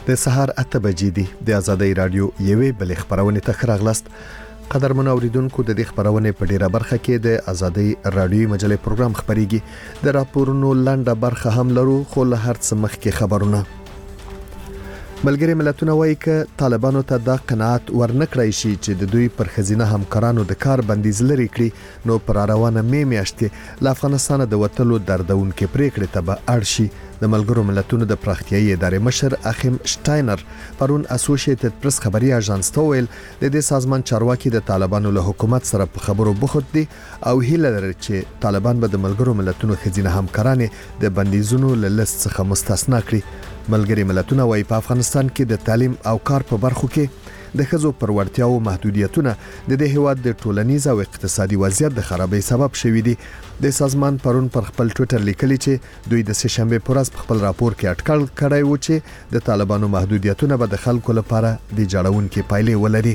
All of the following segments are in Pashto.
د سهار 8 بجې دي د آزادۍ رادیو یوې بل خبرونه ته خراغلاست. قدرمن اوریدونکو د دې خبرونه په ډیره برخه کې د آزادۍ رادیو مجلې پروګرام خبريږي. د راپورونو لنډه برخه هم لرو، خو له هر څه مخکې خبرونه. ملګری ملتونه وایي ک طالبانو ته د قناعت ورنکړای شي چې د دوی پر خزینه همکارانو د کار بندیز لري کړی، نو پر روانه میاشت کې له افغانستان د وټلو دردونکې پریکړې ته به اړ شي. د ملګرو ملتونو د پراختیایي ادارې مشر اخیم شټاینر پرون اسوسییټډ پریس خبري اژانس ته ویل د دې سازمان چارواکي د طالبانو له حکومت سره په خبرو بوخت دي او هیله لري چې طالبان به د ملګرو ملتونو خزینه همکارانه د بندیزونو له لیست څخه مستثنا کړي. ملګری ملتونه وايي په افغانستان کې د تعلیم او کار په برخو کې د ښځو پر وړتیاو محدودیتونه د دې هیواد د ټولنیز او اقتصادي وضعیت د خرابۍ سبب شوي دي. د سازمان پرون پر خپل ټویټر لیکلي چې دوی د سه شنبه پر ورځ په خپل راپور کې اټکل کړی و چې د طالبانو محدودیتونه به د خلکو لپاره د جوړونکو پایلې ولري.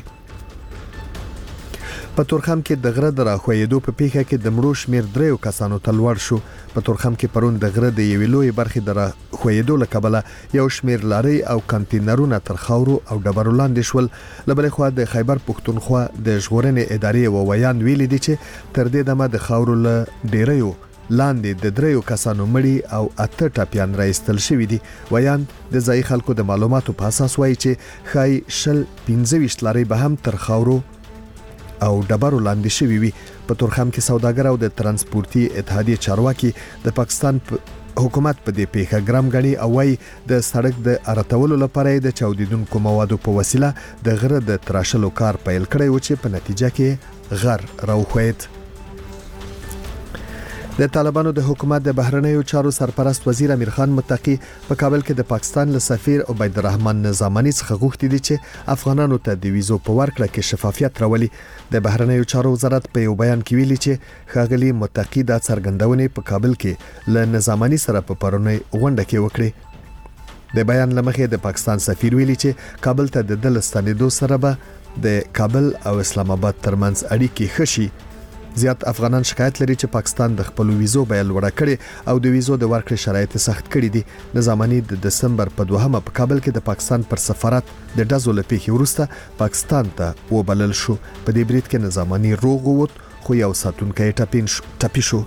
په تورخم کې د غره د راخویدو په پیښه کې د مړو شمیر 3 کسانو ته لوړ شو. په تورخم کې پرون د غره د یوې لوی برخې د راخویدو لکبله یو شمیر لاري او کانټینرونه تر خاورو او ډبرو لاندې شول. لبلې خو د خیبر پښتونخوا د ژغورنې ادارې وویان ویلي دي چې تر دې دمه د خاورو له ډیریو لاندې د 3 کسانو مړي او 8 ټاپیان راایستل شوی دي. ویان د ځای خلکو د معلوماتو په اساس وایي چې خای شل 15 لاري به هم تر خاورو او ډبرو لاندې شوی وي. په تورخم کې سوداګر او د ترانسپورتي اتحادیه چارواکي د پاکستان حکومت په دې پیښه ګرام غني او وايي د سړک د ارتولو لپاره د چاودیدونکو موادو په وسیله د غره د تراشلو کار پیل کړی و چې په نتیجه کې غر راوخوید. د طالبانو د حکومت د بهرنیو چارو سرپرست وزیر امیر خان متقی په کابل کې د پاکستان له سفیر عبید الرحمن نظامانی څخه غوښتي دي چې افغانانو ته د ویزو په ورکړه کې شفافیت راولي. د بهرنیو چارو وزارت په یو بیان کې ویلي چې ښاغلي متقی د څرګندونې په کابل کې له نظامانی سره په پرونی غونډه کې وکړي. د بیان لمخې د پاکستان سفیر ویلي چې کابل ته د دلستانېدو سره به د کابل او اسلام آباد ترمنځ اړیکې خشي. زیات افغانان شکایت لري چې پاکستان د خپل ویزو بیل وړه کړي او د ویزو د ورکړې شرایط سخت کړي دي. نظامانی د دسمبر په 2مه په کابل کې د پاکستان پر سفارت د ډزو لپاره وروسته پاکستان ته وبلل شو. په دې بریټ کې نظامانی روغ ووت خو یو ساتونکی ټپي شو.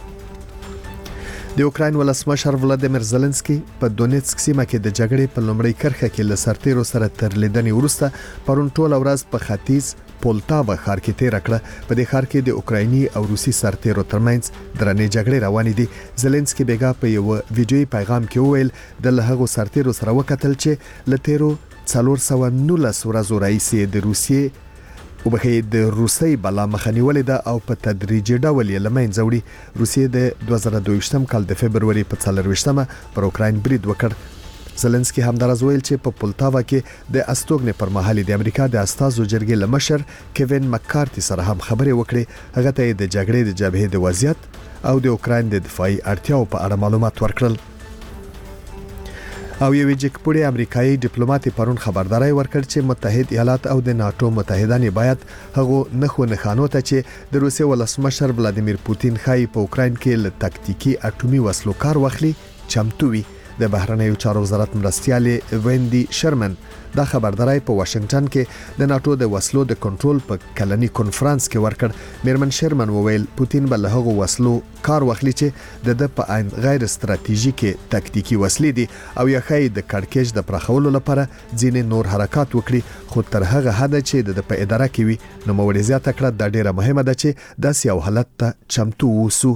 د اوکراین ولسمشر ولادیمیر زيلنسکي په دونیتسک سیمه کې د جګړې په لومړۍ کرښه کې له سرتیرو سره تر لیدنې وروسته پرون ټول ورځ په ختیځ پولتاوا ښار کې تیر کړه. په دې ښار کې د اوکرایني او روسي سرتیرو ترمنځ درنې جګړې روانې دي. زيلنسکي بیګا په یو ویډیوي پیغام کې وویل د لهغو سرتیرو سره وکتل چې لتیرو 419 ورځې راځي د روسیې او به د روسي بلا مخنیولې ده او په تدریجي ډول یې لمنځه وړي. روسیې د 2022 کال د فبرवरी په 24مه پر اوکراین برید وکړ. زيلنسکي همدارز ویل چې په پولتاوا کې د استوګنې پر مهال د امریکا د استازو جرګې لمشر کیوین مکارتي سره هم خبرې وکړي. هغه ته د جګړې د جبهې د وضعیت او د اوکراین د دفاعي اړتیاو په اړه معلومات ورکړل. او یو جګپوړی امریکایي ډیپلوماټ پرون خبرداري ورکړ چې متحد ایالات او د ناتو متحدان باید هغه نخانو ته چې د روسیې ولسمشر ولادیمیر پوتین خای په اوکراین کې له تاکتیکي اټومي وسلو کار واخلي چمتو وي. د بهرنیو چارو وزارت مرستيالې ویندي شرمن دا خبرداري په واشنگټن کې د ناتو د وسلو د کنټرول په کلنی کنفرانس کې ورکړ. میرمن شرمن وویل پوتین به له هغه وسلو کار واخلي چې د په عین غیر استراتیژیکي تاکتیکي وسلې دي او یا خای د کړکېچ د پرخولو لپاره ځینې نور حرکات وکړي، خو تر هغه حد چې د په اداره کې وي. نو موړزیات کړه د ډیره مهمه ده چې داسې یو حالت ته چمتو ووسو.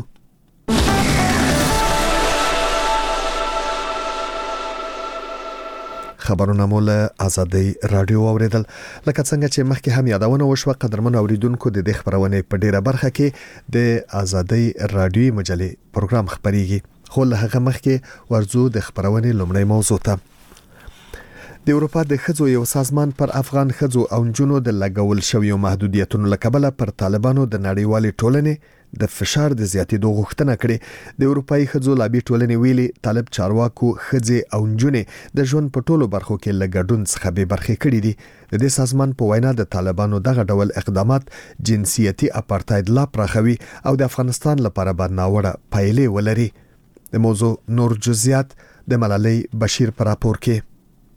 خبرونه مول آزادۍ رادیو اوریدل. لکه څنګه چې مخکې هم یادونه وشوه قدرمن اوریدونکو د دې خبرونه په ډیره برخه کې د آزادۍ رادیو مجلې پروګرام خبريږي. خو له هغه مخکې ورزو د خبرونه لومړی موضوع ته. د اروپا د ښځو یو سازمان پر افغان ښځو او نجونو د لګول شویو محدودیتونو لکبله پر طالبانو د نړیوالې ټولنې د فشار د زیاتېدو غوښتنه کړې. د اروپאי ښځو لابي ټولنې ویلي طالب چارواکو ښځې او نجونې د ژوند په ټولو برخو کې لګډون څخه به برخې کړې دي. د دې سازمان په وینا د طالبانو دغه ډول اقدامات جنسیتي اپارټاید لا پراخوي او د افغانستان لپاره به ناوړه پایلې ولري. د موضوع نور جزئیات د ملالۍ بشیر پر راپور کې.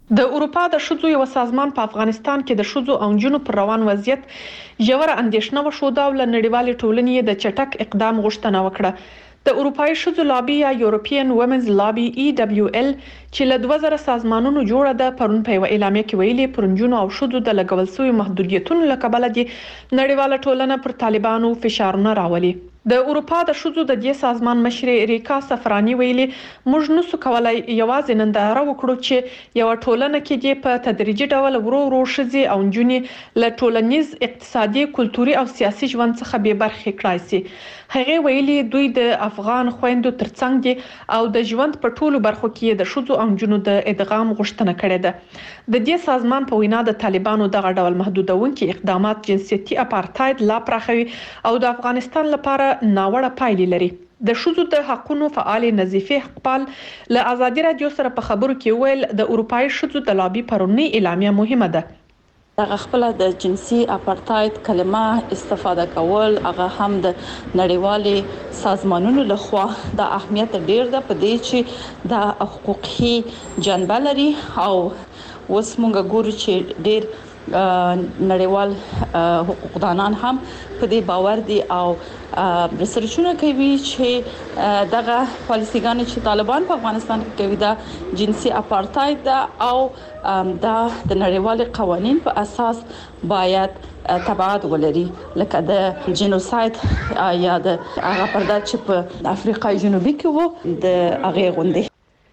د اروپا د ښځو یو سازمان په افغانستان کې د ښځو او نجونو پر روان وضعیت ژوره اندېښنه وښوده او له نړیوالې ټولنې د چټک اقدام غوښتنه وکړه. د اروپایي ښځو لابي یا یورپین وومنز لابي EWL چې له 2000 سازمانونو جوړه ده پرون په یو اعلامیه کې ویلي پر نجونو او ښځو د لګول شوی محدودیتونو له کبله دي نړیواله ټولنه پر طالبانو فشارونه راولي. د اروپا د ښځو د دې سازمان مشرې ریکا سفرانی ویلي موږ نسو کولای یوازې ننداره وکړو چې یو ټولنه کې دې په تدریجي ډول ورو ښځې او نجونې له ټولنیز اقتصادي کلتوري او سیاسي ژوند څخه بې برخې کړای شي. هغه ویلي دوی د افغان خويندو ترڅنګ دي او د ژوند په ټولو برخو کې د ښځو او نجونو د ادغام غوښتنه کړې ده. د دې سازمان په وینا د طالبانو دغه ډول محدودونکي اقدامات جنسيتي اپارټاید لا پراخوي او د افغانستان لپاره ناوړه پایلې لري. د ښځو د حقوقو فعال نظیفه حقپال له ازادي رادیو سره په خبرو کې ویل د اروپایي ښځو د لابي پرونی اعلامیه مهمه ده. هغه خپل د جنسي اپارټاید کلمه استفاده کول هغه هم د نړیوالې سازمانونو لخوا د اهمیت ډیر ده په دې چې د حقوقي جنبه لري او اوس موږ ګورو چې ډیر نړیوال حقوقدانان هم په دې باور دي او ریسرچونه کوي چې دغه پالیسيګان چې طالبان په افغانستان کې کوي دا جنسي اپارټاید ده او دا د نړیوال قوانين په اساس باید تبعات ولري لکه د جنوساید یا د هغه پرده چې په افریقا جنوبي کې وو د هغه غونډې.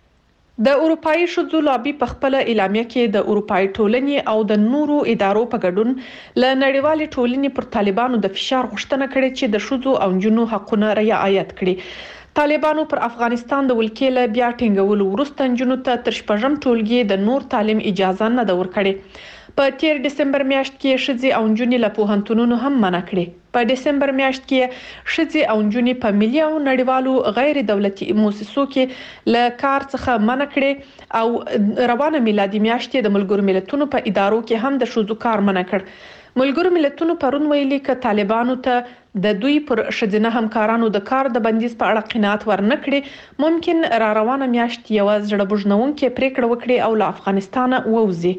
د اروپایي ښځو لابي په خپل اعلامیه کې د اروپایي ټولنې او د نورو ادارو په ګډون ل نړیوالې ټولنې پر طالبانو د فشار غوښتنه کړې چې د ښځو او نجونو حقوقونه رعایت کړي. طالبانو پر افغانستان د ولکې له بیا ټینګولو وروسته نجونو ته تر شپږم ټولګي د نور تعلیم اجازه نه ده ورکړې. په 13 دسمبر میاشت کې ښځې او نجونې له پوهنتونونو هم منع کړې. په دسمبر میاشت کې ښځې او نجونې په ملي او نړیوالو غیر دولتي مؤسسو کې له کار څخه منع کړې او روانه میلادي میاشت د ملګرو ملتونو په ادارو کې هم د ښځو کار منع کړ. ملګرو ملتونو پرون ویلي ک طالبانو ته د دوی پر ښځینه همکارانو د کار د بندیز په اړه قناعت ورنکړي ممکن را روانه میاشت یو زړه بوجنونکې پریکړه وکړي او له افغانستانه ووځي.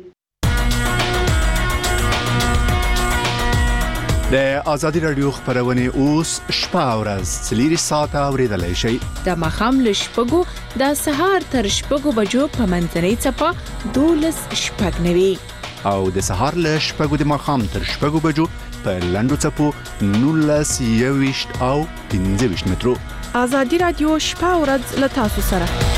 د ازادي رادیو خبرونه اوس شپه او ورځ 3 ساعته اوریدلای شئ. د مخام لشپګو د سهار تر شپګو بجو په منځنۍ چپه 12:09 او د سهار لشپګو د مخام تر شپګو بجو په لندو چپو 19 او 15 مترو. ازادي رادیو شپه او ورځ له تاسو سره.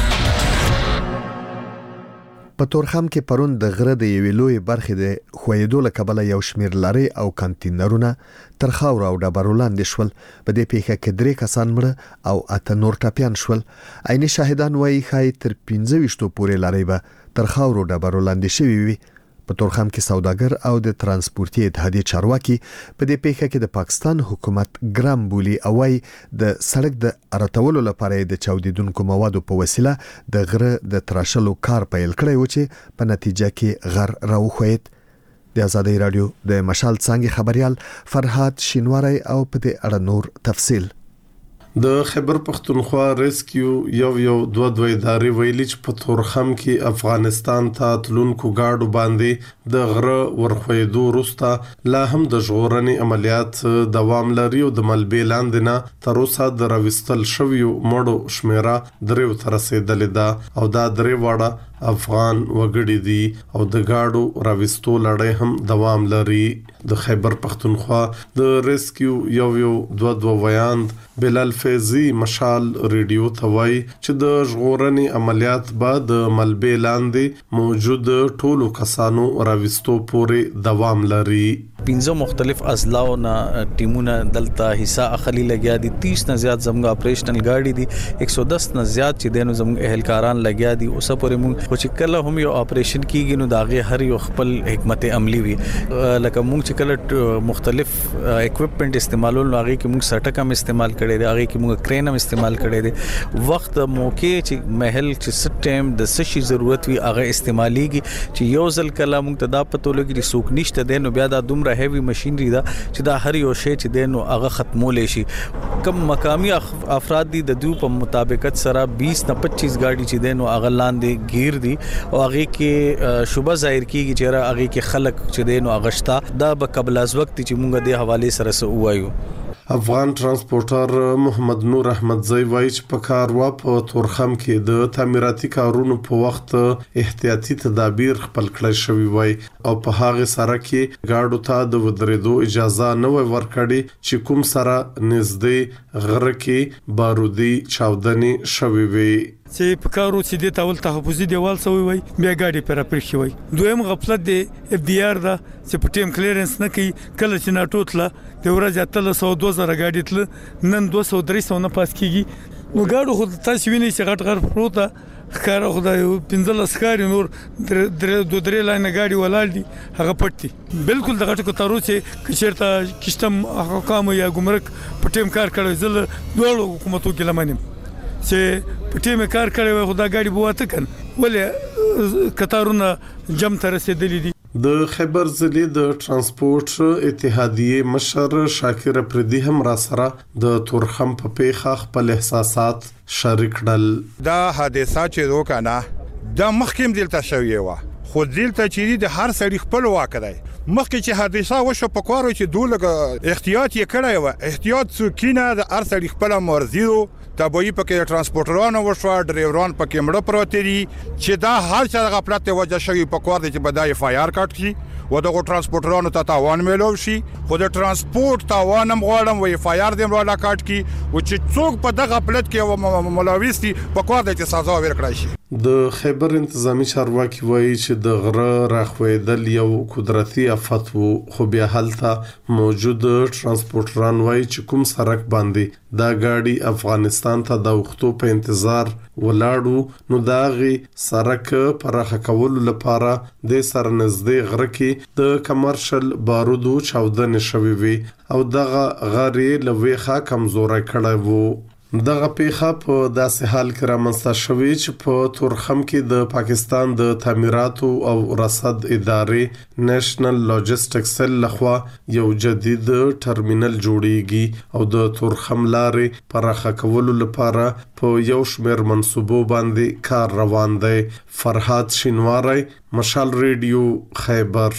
په تورخم کې پرون د غره د یوې لوی برخې د خویدو له کبله یو شمیر لاري او کانټینرونه تر خاور او ډبرو لاندې شول. په دې پیښه کې 3 کسان مړه او 8 نور ټاپیان شول. عیني شاهدان وایي خای تر 15 پورې لاري به تر خاور او ډبرو لاندې شوي وي. په تورخم کې سوداګر او د ترانسپورتي اتحادیې چارواکي په دې پیښه کې د پاکستان حکومت ګرام بولی او د سړک د ارتولو لپاره د چاودیدونکو موادو په وسیله د غره د تراشلو کار پیل کړی و چې په نتیجه کې غر راوخوید. د ازادي رادیو د مشال څنګه خبريال فرحات شینواری او په دې اړه نور تفصیل. د خیبر پختونخوا ریسکیو یو دوه ادارې ویلي چې په تورخم کې افغانستان ته تلونکو گاډو باندې د غره ورخویدو وروسته لا هم د ژغورنې عملیات دوام لري او د ملبې لاندې نه تر اوسه د راوستل شویو مړو شمیره 3 ته رسیدلې ده او دا 3 واړه افغان وګړي دي او د گاډو راوستو لړۍ هم دوام لري. د خیبر پختونخوا د ریسکیو یو دوه ویاند بلال فیضی مشال ریډیو ته وایي چې د ژغورنې عملیات بعد ملبې لاندې موجود ټولو کسانو راوستو پورې دوام لري. 15 مختلف اضلاع نه ټیمونه دلته حصہ اخلي لګیا دي. 30 نه زیات زموږ اپریشنل گاډي دي. 110 نه زیات چې دینو زموږ اهلکاران لګیا دي. اوس پورې موږ خو چې کله هم یو اپریشن کیږي نو داغه هر یو خپل حکمت عملی وي. لکه موږ چې کله مختلف اکوپمنٹ استعمالول نو هغه کې موږ سټک هم استعمال کړي دي. هغه کې موږ کرین هم استعمال کړي دي. وخت موقع چې محل چې ست ټایم د سشي ضرورت وي هغه استعماليږي چې یو ځل کله موږ ته دا پته لګي چې سوق نشته دینو بیا دا دومره هغه هیوی ماشينري دا چې دا هر یو شی چې دینو هغه ختمول شي. کم مقامی افراد دي د دوی په مطابقت سره 20 نه 25 گاډي چې دینو هغه لاندې گیر دي او هغه کې شوبه ظاهر کیږي چې هغه کې خلک چې دینو هغه دا به قبل از وخت چې مونږ د حواله سره سو وایو. افغان ترانسپورټر محمد نور احمدزی وایي چې په کاروا په تورخم کې د تعمیراتي کارونو په وخت احتیاطي تدابیر خپل کړی شوی وای او په هغه سره کې گاډو ته د ودرېدو اجازه نه ورکړي چې کوم سره نږدې غره کې بارودي چاودنې شوی وي. چې په کارو چې د تاول تحفظي دیوال سوی وای بیا گاډي پر پرخي وای. دویم غفلت دی اف ډي ار دا چې په ټیم کلیرنس نه کوي کله چې ناټوتله د ورځې 300-2000 گاډي تل نن 200-300 نه پاس کیږي. نو گاډو خو تاسو وینئ چې غټ غر پروته ښکارا خدای 15 ښکاری نور درې لاینه گاډي ولاړ دي هغه پټي بالکل د غټو تارو چې کچرته کشتم حکام یا ګمرک په ټیم کار کوي زل دوه حکومتو کې لمنم چې په ټیم کار کوي خدای گاډي بواته کن ولې کتارونه جم تر رسیدلې دي. د خیبر ضلع د ترانسپورت اتحادیه مشر شاکر پردی هم را سره د تورخم په پیخه خپل احساسات شریک کړل. دا حادثه چې وکړه دا مخکیم دلته شوی و خو دلته چې د هر سړي خپل واک دی. مخکې چې حادثه وشو په کارو چې دوله احتیاط یې کړی و احتیاط څوکینه د هر سړي خپل مرزي تبوی پکې ترانسپورټرانو وشو ډرایوران پکې مړه پروت دي چې دا هر څه غفلت وجه شوی په کار دي چې بدای اف آی آر کټ کی و دغه ترانسپورټرانو ته تاوان ملو شي خو د ترانسپورت تاوان هم غواړم و اف آی آر دې ولا کټ کی او چې څوک په دغه غفلت کې ملوث دي په کار دي چې سزا ورکړي شي. د خیبر انتظامی چارواکي وایي چې د غره راخویدل یو قدرتي آفت وو خو بیا هلته موجود ترانسپورټران وایي چې کوم سړک باندې دا گاډي افغانستان ته د وختو په انتظار ولاړو نو داغي سړک پرخه کول لپاره د سرنزدې غره کې د کمرشل بارودو چاودنې شوې وي او دغه غړي لويخه کمزوري کړه وو. دغه پیخه په داسې حال کې رامنځته شوې چې په تورخم کې د پاکستان د تعمیراتو او رصد ادارې نېشنل لاجستیک سیل لخوا یو جدید ټرمینل جوړیږي او د تورخم لارې پراخه کولو لپاره په یو شمېر منصوبو باندې کار روان دی. فرحات شینواری، مشال ریډیو، خیبر.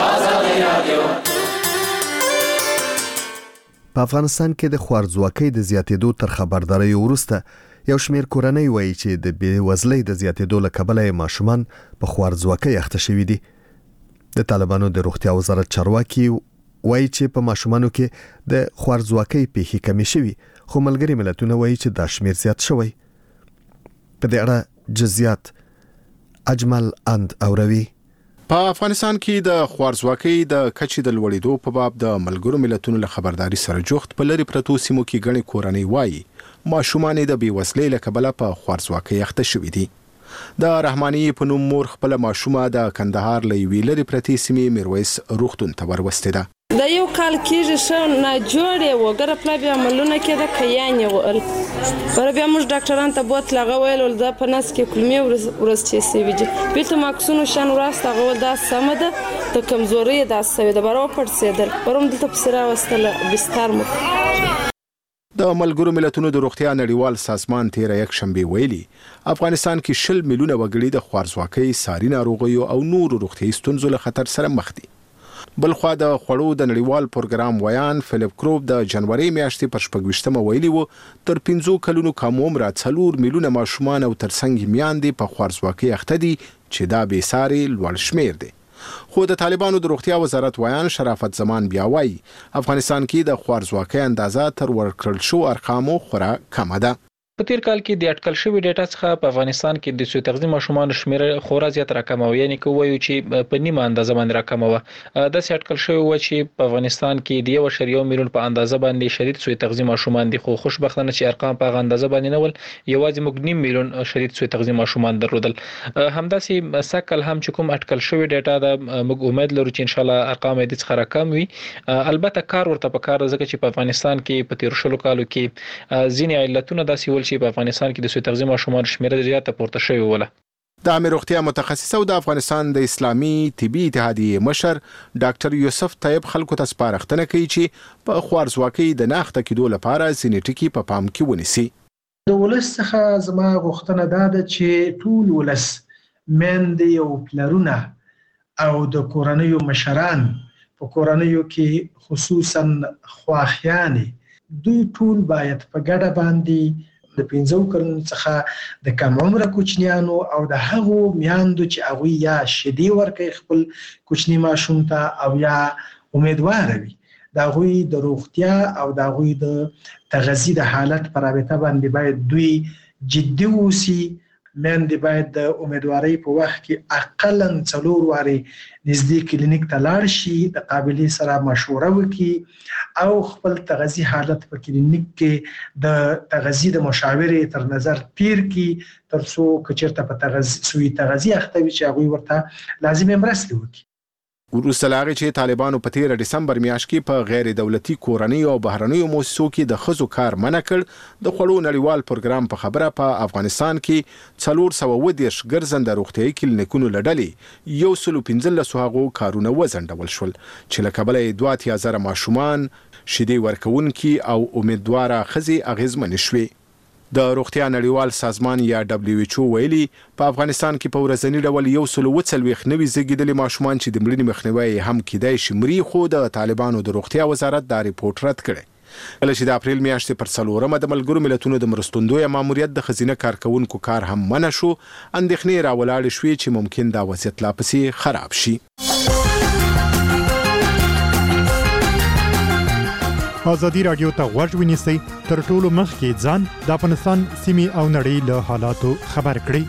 په افغانستان کې د خوارځواکۍ د زیاتېدو تر خبرداري وروسته یو شمېر کورنۍ وایي چې د بېوزلۍ د زیاتېدو له کبله ماشومان په خوارځواکۍ اخته شوي دي. د طالبانو د روغتیا وزارت چارواکي وایي چې په ماشومانو کې د خوارځواکۍ پیښې کمې شوي خو ملګري ملتونه وایي چې دا شمېر زیات شوی. په دې اړه جزئیات اجمل اند اوروي. په افغانستان کې د خوارځواکۍ د کچې د لوړېدو په باب د ملګرو ملتونو له خبرداري سره جوخت په لری پرتو سیمو کې غني کورنۍ وایي ماشومان د بیوزلۍ له کبله په خوارځواکۍ اخته شوي دي. د رحماني په نوم مور خپل ماشومه د کندهار له ویلې لري پرتې سیمې میرویس روغتون ته ورسته ده. د یو کال کېږي شو نه جوړې وګره پلا بیا عملونه کېده کيانې ول پر بیا موږ ډاکټران ته بوت لغه ویل د پنس کې کلمې ورسته سی ویږي بیت ماکسونو شان وراسته غو دا سمده د کمزوري د اسوي د برو پړسېدل پروم دلته پسرا وستل بستر مو. د ملګرو ملتونو د روغتیا نړیوال سازمان تیر یک شنبه ویلي افغانستان کې 10 میلیونه وګړي د خوارځواکۍ ساري ناروغیو او نور روغتي ستونزو له خطر سره مخ دي. بلخوا د خوړو د نړیوال پروګرام ویان فلیپ کروب د جنوري میاشتې پر 28مه ویلي وو تر 15 کلونو کم عمره 4 میلیونه ماشومان او ترڅنګ میاندې په خوارځواکۍ اخته دي چې دا به ساري لوړ شمیر دی. خو د طالبانو د روغتیا وزارت ویان شرافت زمان بیا وایي افغانستان کې د خوارځواکۍ اندازه تر ورکړل شو ارقامو خورا کم ده. په تیر کال کې د اټکل شوی ډیټا څخه په افغانستان کې د سوی تغذیه ماشومان شمیر خورا زیات راکمه و یعنی کوي چې په نیمه اندازه باندې راکمه و د سې اټکل شوی و چې په افغانستان کې د 1.1 میلیون په اندازه باندې شدید سوی تغذیه ماشومان دي خو خوشبختانه چې ارقام په اندازه باندې نه ول یوازې موږ 1.5 میلیون شدید سوی تغذیه ماشومان درلودل. همداسې سکل هم چې کوم اټکل شوی ډیټا د موږ امید لرو چې ان شاء الله ارقام دې څخه راکم وي. البته کار ورته په کار ځکه چې په افغانستان کې په تیر شلو کالو کې ځینې علتونه داسې ول چې په افغانستان کې د سوی تغذیه ماشومان شمیر زیاته پورته شوی وله. د عامه روغتیا متخصص او د افغانستان د اسلامي طبي اتحادیې مشر ډاکټر یوسف طیب خلکو ته سپارښتنه کوي چې په خوارزواکۍ د ناخته کېدو لپاره ځینې ټکي په پام کې ونیسي. د ولس څخه زما غوښتنه ده چې ټول ولس میندې او پلرونه او د کورنیو مشران په کورنیو کې خصوصا خواخیانې دوی ټول باید په ګډه باندې د 15 کلونو څخه د کم عمره کوچنیانو او د هغو میاندو چې هغوی یا شیدې ورکوي خپل کوچني ماشوم ته او یا امیدواره وي د هغوی د روغتیا او د هغوی د تغذیې د حالت په رابطه باندې باید دوی جدي اوسي. میندې باید د امیدوارۍ په وخت کې اقلاً 4 وارې نږدې کلینیک ته لاړ شي، د قابلې سره مشوره وکړي او خپل تغذیې حالت په کلینیک کې د تغذیې د مشاورې تر نظر تیر کړي تر څو که چېرته په سوی تغذیې اخته وي چې هغوی ورته لازمې مرستې وکړي. وروسته له هغې چې طالبانو په 13 ډسمبر میاشت کې په غیر دولتي کورنیو او بهرنیو مؤسسو کې د ښځو کار منع کړ، د خوړو نړیوال پروګرام په خبره په افغانستان کې 430 ګرځنده روغتیایي کلینیکونو له ډلې 115 هغو کارونه وځنډول شول چې له کبله یې 2000 ماشومان، شیدې ورکوونکي او امیدواره ښځې اغېزمنې شوې. د روغتیا نړیوال سازمان یا WHO ویلي په افغانستان کې په ورځني ډول 140 نوي زیږیدلي ماشومان چې د مړینې مخنیوی هم کېدای شي مري، خو د طالبانو د روغتیا وزارت دا ریپورت رد کړی. کله چې د اپریل میاشتې پر 4مه د ملګرو ملتونو د مرستندویه ماموریت د ښځینه کارکوونکو کار هم منع شو، اندېښنې راولاړې شوې چې ممکن دا وضعیت لا پسې خراب شي. ازادي رادیو ته غوږ ونیسئ، تر ټولو مخکې ځان د افغانستان سیمې او نړۍ له حالاتو خبر کړئ.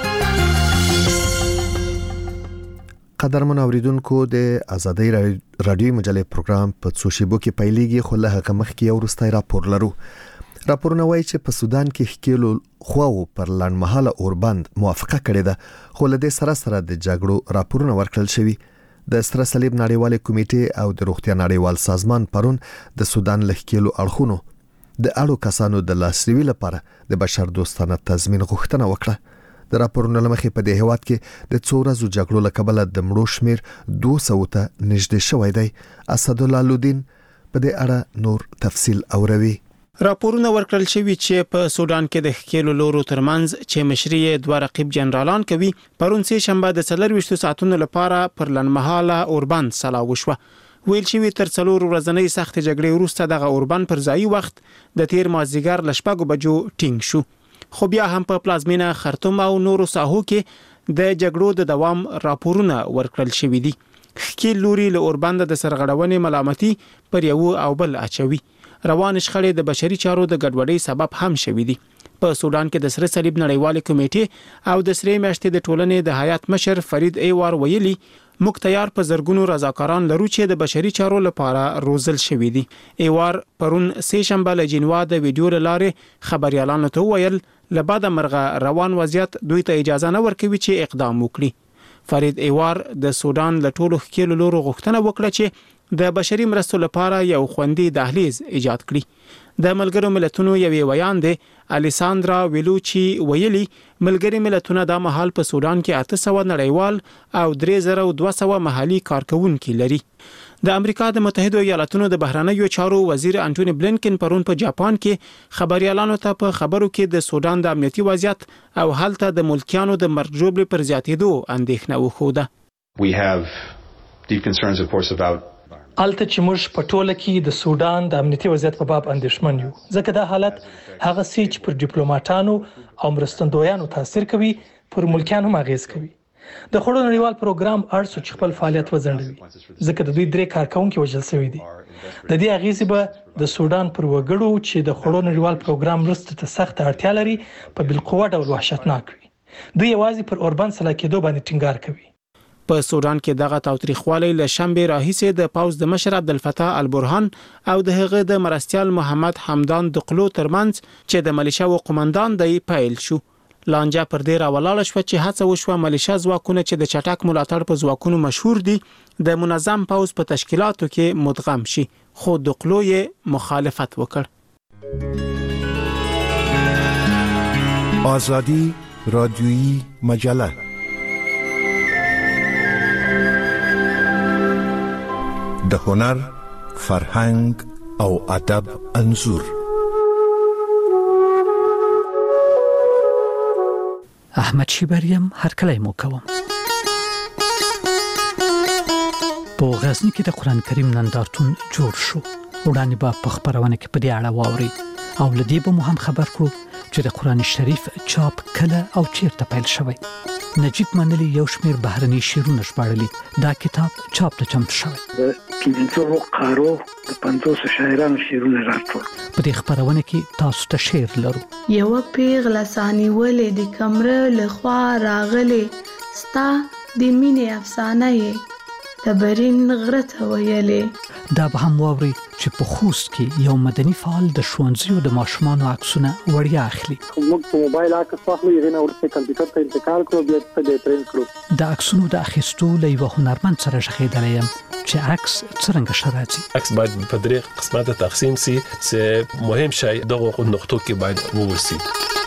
قدرمن اوریدونکو، د ازادي رادیو مجلې پروګرام په څو شیبو کې پیلېږي، خو له هغه مخکې یو وروستی راپور لرو. راپورونه وایي چې په سودان کې ښکېلو خواو پر لنډمهاله اوربند موافقه کړې ده، خو له دې سره د جګړو راپورونه ورکړل شوي. د سره صلیب نړیوال کمیټې او د روغتیا نړیوال سازمان پرون د سودان له ښکېلو اړخونو د اړو کسانو د لاسنیوي لپاره د بشر دوستانه تضمین غوښتنه وکړه. د راپورونو له مخې په دې هیواد کې د 2 ورځو جګړو له کبله د مړو شمیر 200 ته نږدې شوی دی. اسدالله لودین په دې اړه نور تفصیل اوروي. راپورونه ورکړل شوي چې په سودان کې د ښکېلو لورو ترمنځ چې مشري یې 2 رقیب جنرالان کوي، پرون سه شنبه د 24 ساعتونو لپاره پر لنډمهاله اوربند سلا وشوه. ویل شوي تر 4 ورځنۍ سخت جګړې وروسته دغه اوربند پر ځایي وخت د تیر مازدیګر ل 6 بجو ټینګ شو، خو بیا هم په پلازمینه خرطوم او نورو ساحو کې د جګړو د دوام راپورونه ورکړل شوي دي. ښکېل لوري له اوربند د سرغړونې ملامتي پر یو او بل اچوي. روان شخړې د بشري چارو د ګډوډۍ سبب هم شوي دي. په سودان کې د سره صلیب نړیوال کمیټې او د سره میاشتې د ټولنې د هیات مشر فرید ایوار ویلي موږ تیار په زرګونو رضاکاران لرو چې د بشري چارو لپاره روزل شوي دي. ایوار پرون سه شنبه له جنوا د ویډیو لارې خبريالانو ته ویل لبعد مرغه روان وضعیت دوی ته اجازه نه ورکوي چې اقدام وکړي. فرید ایوار د سودان له ټولو ښکېلو لورو غوښتنه وکړه چې د بشري مرستو لپاره یو خوندي دهلیز ایجاد کړي. د ملګرو ملتونو یوې ویاندې الیساندرا ویلوچی ویلي ملګري ملتونه د مهال په سودان کې 800 نړیوال او 3200 محلي کارکونکي لري. د امریکا د متحده ایالاتونو د بهرنیو چارو وزیر انټونی بلینکن پرون په جاپان کې خبريالانو ته په خبرو کې د سودان د امنیتي وضعیت او هلته د ملکیانو د مرګ ژوبلې پر زیاتېدو اندېښنه وښوده. We have deep concerns of course about الته چې موږ په ټوله کې د سودان د امنیتي وضعیت په باب اندېښمن یو، ځکه دا حالت هغه څه چې پر ډیپلوماټانو او مرستندویانو تاثیر کوي پر ملکیانو هم اغیز کوي. د خوړو نړیوال پروګرام ارسو چې خپل فعالیت وځنډوي ځکه د دوی 3 کارکونکي وژل شوي دي. د دې اغیزې به د سودان پر وګړو چې د خوړو نړیوال پروګرام مرستې ته سخت اړتیا لري په بالقوه ډول وحشتناک وي. دوی یوازې پر اوربند سلا کېدو باندې ټینګار کوي. په سودان کې دغه تاوتریخوالی له شنبه راهیسې د پاوز د مشر عبدالفتاح البرهان او د هغه د مرستيال محمد حمدان دقلو ترمنځ چې د ملیشیا و قومندان دی پیل شو. لانجه پر دې راولاله شو چې هڅه وشوه ملیشیا ځواکونه چې د چټک ملاتړ په ځواکونو مشهور دي د منظم پاوز په تشکیلاتو کې مدغم شي، خو دقلو یې مخالفت وکړ. آزادی رادیویی مجله د هنر، فرهنګ او ادب انځور. احمد شیبریم هرکلی مو کوم. په غزنی کې د قران کریم نندارتون جوړ شو. وړاندې به په خبرونه کې په دې اړه واوري او لدی به مو هم خبر کړو چې د قران شریف چاپ کله او چیرته پیل شوی. نجیب منلی یو شمیر بهرني شعرونه ژباړلي. دا کتاب چاپ ته چمتو شوی. د 500 قارو د 500 شاعرانو شعرونه راټول. په دې خبرونه کې تاسو ته شعر لرو. یو پیغله ثاني ولې د کمره لخوا راغلي ستا د مینې افسانه یې تبرین غرته ویلې. دا به هم واوري چې په خوست کې یو مدني فعال د ښوونځیو د ماشومانو عکسونه وړیا اخلي. موږ په موبایل عکس واخلو، یې نه ورته کمپیوټر ته انتقال کړو، بیا ته دې پرینټ کړو. د عکسونو د اخیستو له یو هنرمند سره ژغېدلی یم چې عکس څرنګه ښه راځي. عکس باید په درې قسمه تقسیم سي چې مهم شی دغه نقطو کې باید ووسی.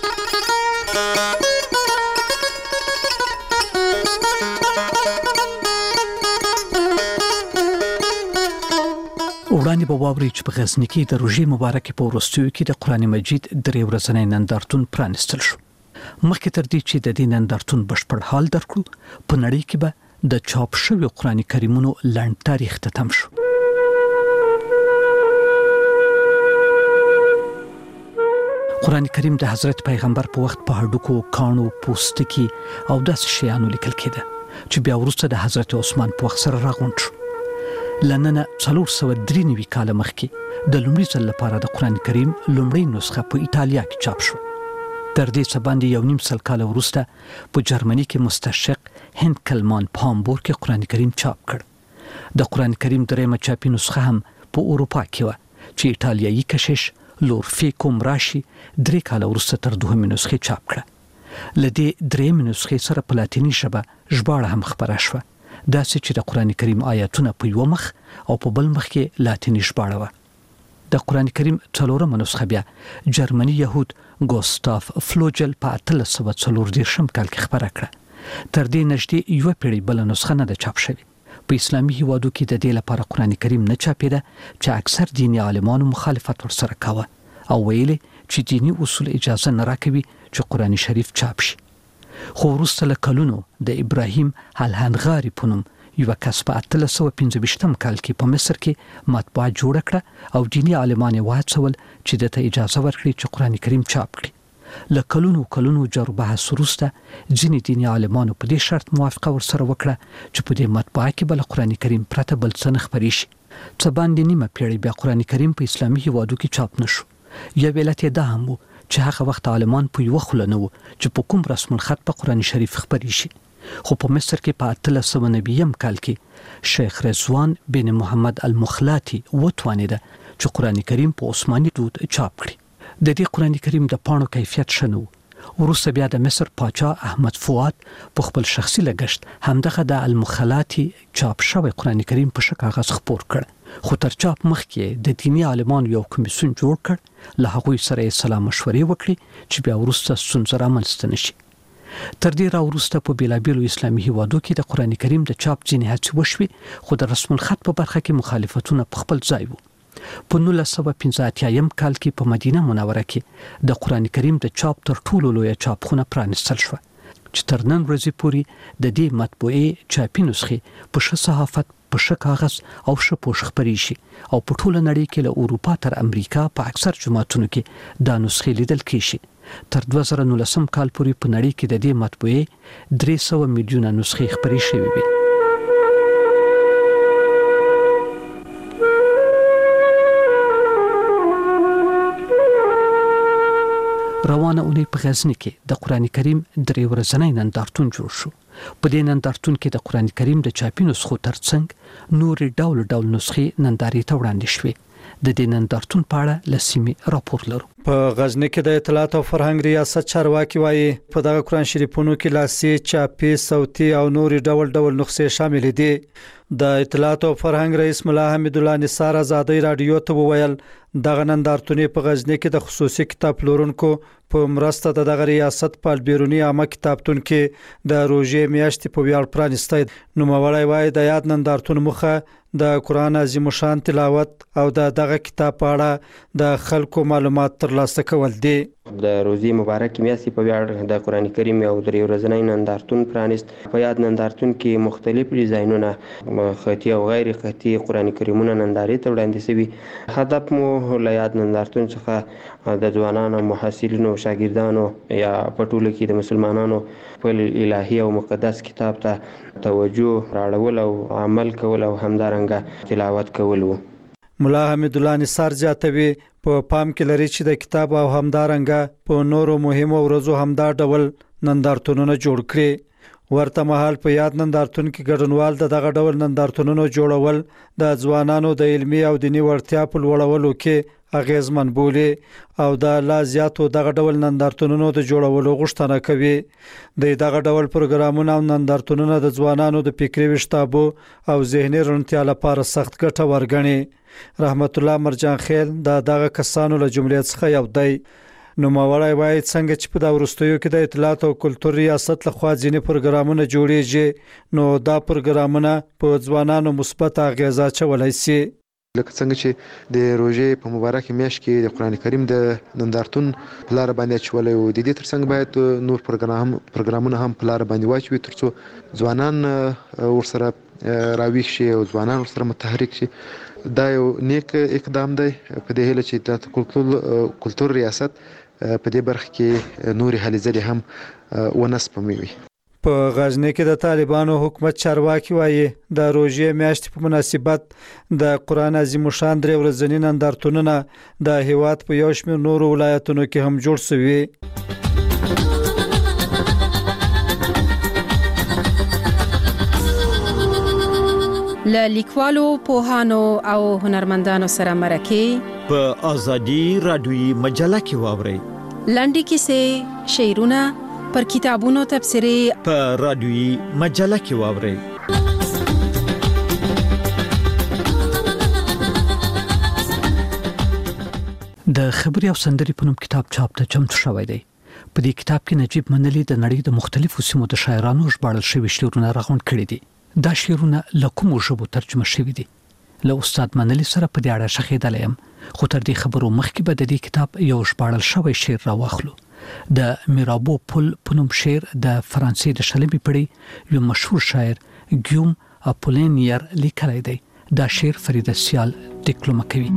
وړاندې به واوري چې په غزنی کې د روژې مبارکې په وروستیو کې د قران مجید درې ورځنی نندارتون پرانیستل شو. مخکې تر دې چې د دې نندارتون بشپړ حال درکړو، په نړۍ کې به د چاپ شوی قران کریمونو لنډ تاریخ ته تم شو. قران کریم د حضرت پیغمبر په وخت په هډوکو، کانو، پوستکي او داسې شیانو لیکل کېده چې بیا وروسته د حضرت عثمان په وخت سره راغونډ شو. لننه 493 کال مخکې د لومړي ځل لپاره د قران کریم لومړی نسخه په ایتالیا کې چاپ شو. تر دې څه باندې یو نیم سل کال وروسته په جرمني کې مستشرق هند کلمان په هامبورګ کې قران کریم چاپ کړ. د قران کریم درېمه چاپي نسخه هم په اروپا کې و چې ایتالیایی کشیش لورفیکو مراشي 3 کال وروسته تر دوهمې نسخې چاپ کړه. لدې درېمې نسخې سره په لاتینی ژبه ژباړه هم خبره شوه. داسې چې د قران کریم آیاتونه په یو مخ او په بل مخ کې لاتینی ژباړه و. د قران کریم څلورمه نسخه بیا جرمني يهود ګوستاف فلوجل په 1340 کال کې خبره کړه. تر دې نږدې یو پیړۍ بل نسخه نه ده چاپ شوې. په اسلامي هیوادو کې د دې لپاره قران کریم نه چاپېده چې اکثر دیني عالمانو مخالفت ورسره کاوه او ویلي چې دینی اصول اجازه نه راکوي چې قران شریف چاپ شي. خو وروسته له کلونو د ابراهیم الهنغاري په نوم یو کس په 1325 کال کې په مصر کې مطبعه جوړ کړه او دیني عالمان یې وهڅول چې دته اجازه ورکړي چې قران کریم چاپ کړي. له کلونو جرو بحث وروسته ځینې دیني عالمانو په دې شرط موافقه ورسره وکړه چې په دې مطبعه کې بل قران کریم پرته بل څه نه خپرې شي. څه باندې نیمه پیړۍ بیا قران کریم په اسلامي هیوادو کې چاپ نشو. یو علت یې دا هم و چې هغه وخت عالمان په یو خله نه وو چې په کوم رسم الخط په قران شریف خبرې شي. خو په مصر کې په 1390 کال کې شیخ رضوان بن محمد المخلاتی وتوانید چې قران کریم په عثماني دود چاپ کړي. د دې قران کریم د پاڼو کیفیت شنو. وروسته بیا د مصر پاچا احمد فؤاد په خپل شخصي لګښت همدغه د المخلاتی چاپ شوی قران کریم په شک کاغذ خپور کړ. خو تر چاپ مخکې د دیني عالمانو یو کمیسیون جوړ کړ، له هغوی سره سلام مشورې وکړي چې بیا وروسته ستونزه رامنځته نشي. تر دې را وروسته په بیلابیلو اسلامي هیوادو کې د قران کریم د چاپ ځینې هڅې وشوې، خو د رسم الخط په برخه کې مخالفتونه په خپل ځای وو. په 1985 کال کې په مدینه منوره کې د قران کریم د چاپ تر ټولو لوی چاپخونه پرانیستل شو چې تر نن ورځې پورې د دې مطبوعې چاپي نسخې په ښه صحافت، په ښه کاغذ او ښه پوښ خپرې شي او په ټوله نړۍ کې له اروپا تر امریکا په اکثر جماعتونو کې دا نسخې لیدل کېږي. تر 2019 کال پورې په نړۍ کې د دې مطبوعې 300 میلیونه نسخې خپرې شوې وي. روانه اونۍ په غزنی کې د قران کریم درې ورځنی نندارتون جوړ شو. په دې نندارتون کې د قران کریم د چاپي نسخو ترڅنګ نورې ډول نسخې نندارې ته وړاندې شوې. د دې نندارتون په اړه لسیمه راپور لرو. په غزنی کې د اطلاعات او فرهنګ ریاست چارواکي وایي په دغه قران شریفونو کې لاسي، چاپي، صوتي او نورې ډول نسخې شامل دي. د اطلاعات او فرهنګ رئیس ملا حمید الله نثار ازادي رادیو ته وویل دغه نندارتونې په غزنی کې د خصوصي کتاب پلورونکو په مرسته د دغه ریاست په بیرونی عامه کتابتون کې د روزې میاشتې په ویاړ پرانیستی. نوموړی وایي د یاد نندارتون مخه د قرآن عظیم شان تلاوت او دغه کتاب په اړه د خلکو معلومات ترلاسه کول دي. د روزي مبارک میاشتې په ویاړ د قرآن کریم او درې ورځنی نندارتون پرانیست. په یاد نندارتون کې مختلف ډیزاینونه خطي او غیر خطي قرآن کریمونه نندارې ته وړاندې شوي. هدف مو له یاد نندارتون څخه د ځوانانو محصلینو شاګردانو یا په ټوله کې د مسلمانانو خپل الهي او مقدس کتاب ته توجه راړول او عمل کول او همدارنګه تلاوت کول وو. ملا حمید الله نثار زیاتوي په پام کې لري چې د کتاب او همدارنګه په نورو مهمو ورځو همدا ډول نندارتونونه جوړ کړي. ورته مهال په یاد نندارتون کې ګډونوال دغه ډول نندارتونونو جوړول د ځوانانو د علمي او دینی وړتیا په لوړولو کې اغیزمن بولي او د لا زیاتو دغه ډول نندارتونونو د جوړولو غوښتنه کوي. دغه ډول پروګرامونه او نندارتونونه د ځوانانو د فکري وشتابو او ذهني رڼتیا لپاره سخت ګټه ورګڼي. رحمت الله مرجان خیل دغه کسانو له جملې څخه یو دی. نوموړی وایي څنګه چې په دا وروستیو کې د اطلاعات او کلتور ریاست لخوا ځینې پروګرامونه جوړیږي نو دا پروګرامونه په ځوانانو مثبت اغیزه اچولی شي. لکه څنګه چې د روزې په مبارک میاشت کې د قرآن کریم د نندارتون په لار باندې اچولی او د دې ترڅنګ باید نور پروګرامونه هم په لار باندې واچوي ترڅو ځوانان ورسره راویښ شي او ځوانان ورسره متحرک شي. دا یو نیک اقدام دی په دې هیله چې د کلتور ریاست په دې برخه کې نورې هلې ځلې هم ونه سپموي. په غزنی کې د طالبانو حکومت چارواکي وایي د روزې میاشتې په مناسبت د قرآن عظیم شان درې ورځني نندارتونونه د هیواد په یو شمېر نورو ولایتونو کې هم جوړ شوي. له لیکوالو، پوهانو او هنرمندانو سره مرکې په ازادي رادیوي مجله کې واورئ. لنډې کیسې، شعرونه، پر کتابونو تبصرې په رادیوي مجله کې واورئ. د خبري او سندري په نوم کتاب چاپ ته چمتو شوی دی. په دې کتاب کې نجیب منلی د نړۍ د مختلفو سیمو د شاعرانو ژباړل شوي شعرونه راغونډ کړي دي. دا شعرونه له کومو ژبو ترجمه شوي دي. له استاد منلی سره په دې اړه شخېدلی یم، خو تر دې خبرو مخکې به د دې کتاب یو ژباړل شوی شعر راواخلو. د میرابو پل په نوم شعر د فرانسې د شلمې پېړۍ یو مشهور شاعر ګیوم اپولینیر لیکلی دی. دا شعر فریده سیال ډیکلومه کوي.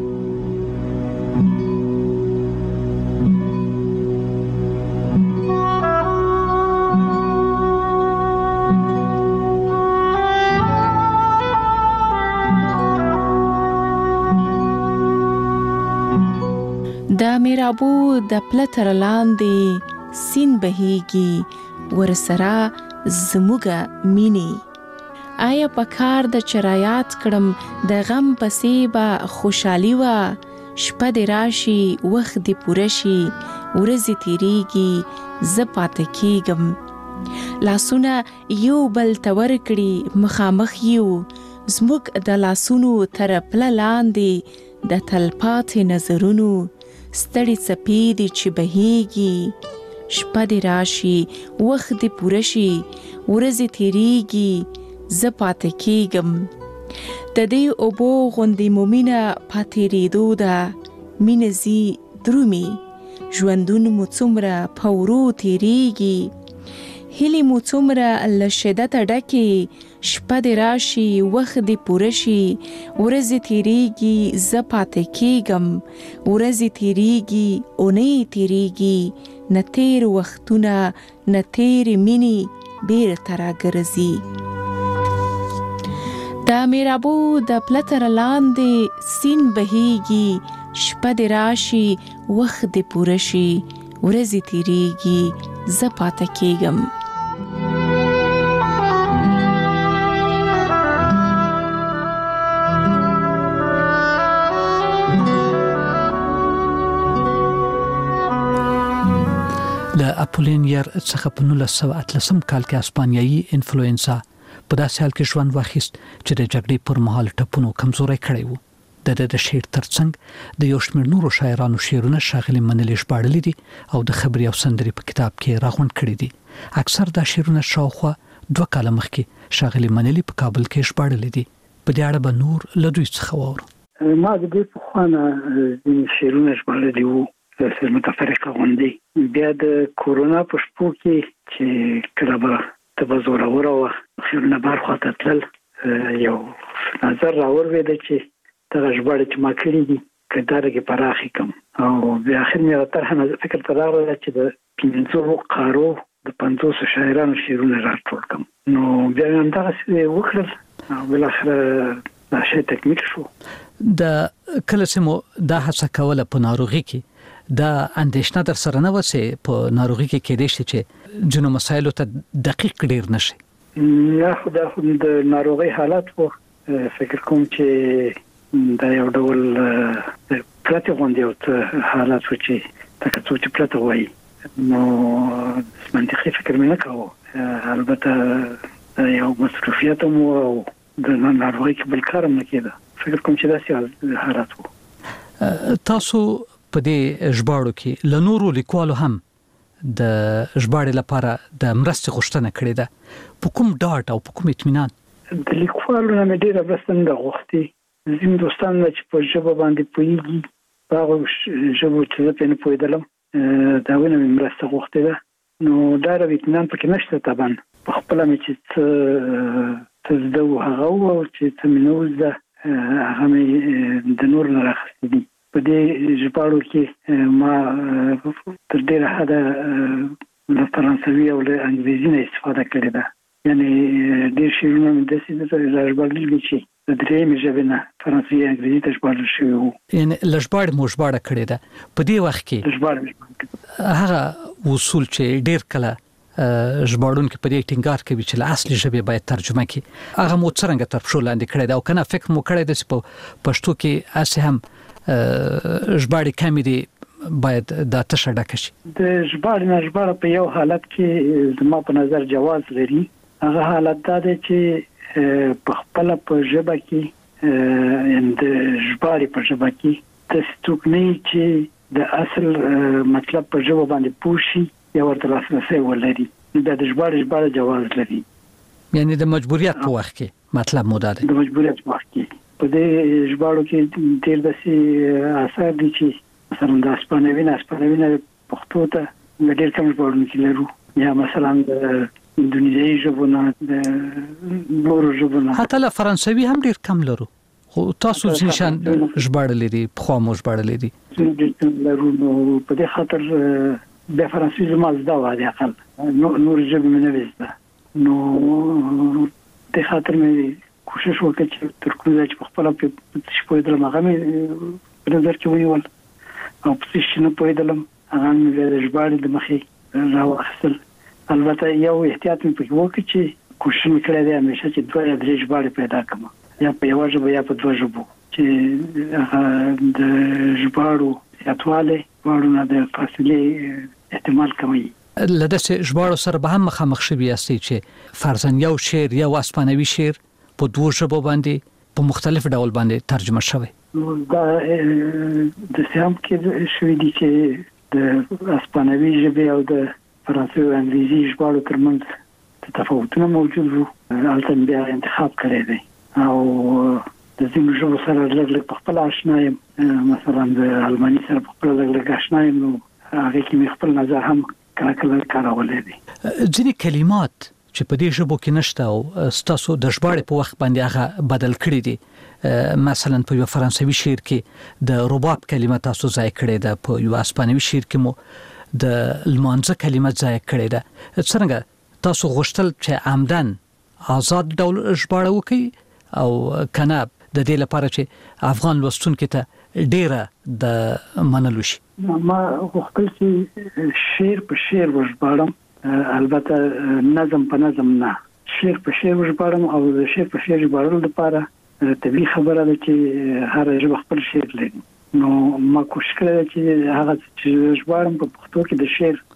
د میرابو د پلتر لاندې سین بهیږي ورسره زموږه مینې. آیا پکار د چرایات کړم د غم پسې به خوشحالي وه. شپه دې راشي وخت دې پوره شي ورځې تیریږي زه پاتې کېږم. لاسونه یو بل ته ورکړي مخامخ یو زموږ د لاسونو تر پله لاندې د تلپاتې نظرونو ستړي څپې دي چې بهیږي. شپه دې راشي وخت دې پوره شي ورځې تیریږي زه پاتې کېږم. د دې اوبو غوندې مو مینه پاتېرېدو ده. مینه ځي درومي ژوندون مو څومره په ورو تیریږي. هیلې مو څومره له شدته ډکې. شپه دې راشي وخت دې پوره شي ورځې تیریږي زه پاتې کېږم. ورځې تیریږي اونۍ تیریږي نه تیر وختونه نه تیرې مینې بیرته راګرځي. د میرابو د پلتر لاندې سین بهیږي. شپه دې راشي وخت دې پوره شي ورځې تیریږي زه پاتې کېږم. د اپولینیر څخه په 1913 کال کې اسپانیایي انفلوئنسا په داسې حال کې ژوند واخیست چې د جګړې پر مهال ټپونو کمزوري کړی وو. د شعر ترڅنګ د یو شمېر نورو شاعرانو شعرونه ښاغلي منلي ژباړلي دي او د خبري او سندري په کتاب کې راغونډ کړي دي. اکثر دا شعرونه شاوخوا 2 کاله مخکې ښاغلي منلي په کابل کې ژباړلي دي. په دې اړه به نور له دوی څخه واورو. ما د دې په خوانه شعرونه ژباړلي وو د متفرقه غونډې. بیا د کورونا په شپو کې چې کله به تبزور اوره خیرونه بار خواته تلل یو نظر راوړ دی چې دغه ژباړې چې ما کړې دي کدارې کې پراخې کم او بیا اخر مې طرحه فکر ته راغله چې د 500 قارو د 500 شاعرانو شعرونه راټول کم. نو بیا هم دغه وکړل او بل اخر دا شی تکمیل شو. د کله چې مو دا هڅه کوله په ناروغي کې دا اندېښنه در سره نه وسه په ناروغي کې کېدې شي چې جنو مسایلو ته دقیق ډیر نشي. نه خدا خو د ناروغي حالت وو فکر کوم چې دا یو ډول پرته غونډه او حالات و چې تاسو چې پرته وایي نو منطقي فکر مې نه کاوه. البته یو مصروفیت مو او د ناروغي کې بل کارم نه کېده. فکر کوم چې دا حالات وو. تاسو په دې ژباړو کې له نورو لیکوالو هم د ژباړې لپاره د مرستې غوښتنه کړې ده. په کوم ډاډ او په کوم اطمینان؟ د لیکوالو نه مې ډېره مرسته غوښتې. زم دوستان چې په ژبه باندې پوهیږي هغه ژبه چې په نه پوهیدلم دا ونه مې مرسته غوښتې ده. نو دا د اطمینان پکې نشته. طبعا په خپل مې چې تزدو هغه او چې تمنوز ده هغه مې د نور نه راخستې دي. په دې ژباړو کې ما تر ډیره حده له فرانسوي او له انګلیزي نه استفاده کړې ده. یعنی ډېر شعرونه مې داسې ژباړلي دي چې د درېیمې ژبې نه فرانسوي انګلیزي ته ژباړل شوي وو. یعنی له ژباړې مو ژباړه کړې ده. په دې وخت کې هغه اصول چې ډېر کله ژباړونکي په دې ټینګار کوي چې له اصلي ژبې باید ترجمه کړي هغه مو څرنګه تر پښو لاندې کړی ده او کنه فکر مو کړی ده چې په پښتو کې اسې هم ژباړې کمې دي باید دا تشه ډکه شي. د ژباړې نه ژباړه په یو حالت کې زما په نظر جواز لري. هغه حالت دا دی چې په خپل په ژبه کې د ژباړې په ژبه کې د ستوکني چې د اصل مطلب په ژبه باندې پوښي یا ورته لاسرسي ولري دا د ژباړې جواز لري. یعنی د مجبوریت په وخت کې مطلب مو دا دی. د مجبوریت په وخت کې په دې ژباړو کې ډېر داسې اثر دي چې مثلا د اسپانوي نه پښتو ته ډېر کم ژباړونکي لرو یا مثلا د اندونیزیایي ژبو نه د نورو ژبو نه حتی له فرانسوي هم ډېر کم لرو. خو تاسو ځینشان ژباړلي دي پخوا مو ژباړلي دي. لرو نو په دې خاطر د فرانسوي زما زده وه د اقل نور ژبې مې نه وې زده. نو د خاطر مې کوشش وکړ چې تر کومه ځایه چې په خپله په څه پوهېدلم هغه مې په نظر کې ونیول او په څه چې نه پوهېدلم هغه مې بیا د ژباړې د مخې راواخیستل. البته یو احتیاط مې پکې وکړ چې کوشش مې کړی دی همیشه چې 2 یا 3 ژباړې پیدا کړم یا په یوه ژبه یا په 2 ژبو چې هغه د ژباړو زیاتوالی ژباړو نه د فاصلې احتمال کموي. له داسې ژباړو سره به هم مخامخ شوي یاستئ چې فرضاً یو شعر یو اسپانوي شعر په 2 ژبو باندې په مختلف ډول باندې ترجمه شوی. دا د سیام کې شوي دي چې د اسپانوي ژبې او د فرانسوي او انګلیزي ژباړو ترمنځ تفاوتونه موجود وو. هلته بیا انتخاب کړی دی او د ځینو ژبو سره لږ په خپل آشنا یم. مثلا د الماني سره په خپل لږ آشنا یم نو هغه کې مې خپل نظر هم کله کارولی دی. ځینې کلمات چې په دې ژبو کې نشته او ستاسو د ژباړې په وخت باندې هغه بدل کړي دي. مثلا په یو فرانسوي شعر کې د رباب کلمه تاسو ځای کړې ده، په یو اسپانوي شعر کې مو د لمانځه کلمه ځای کړې ده. څنګه تاسو غوښتل چې عمدن آزاد ډول ژباړه وکړي او کنه د دې لپاره چې افغان لوستونکو ته ډیره د منلو شي؟ ما غوښتل چې شعر په شعر وژباړم، البته نظم په نظم نه، شعر په شعر وژباړم او د شعر په شعر ژباړلو لپاره طبیعي خبره ده چې هر ژبه خپل شعر لري. نو ما کوشش کړی چې هغه چې ژباړم په پښتو کې د شعر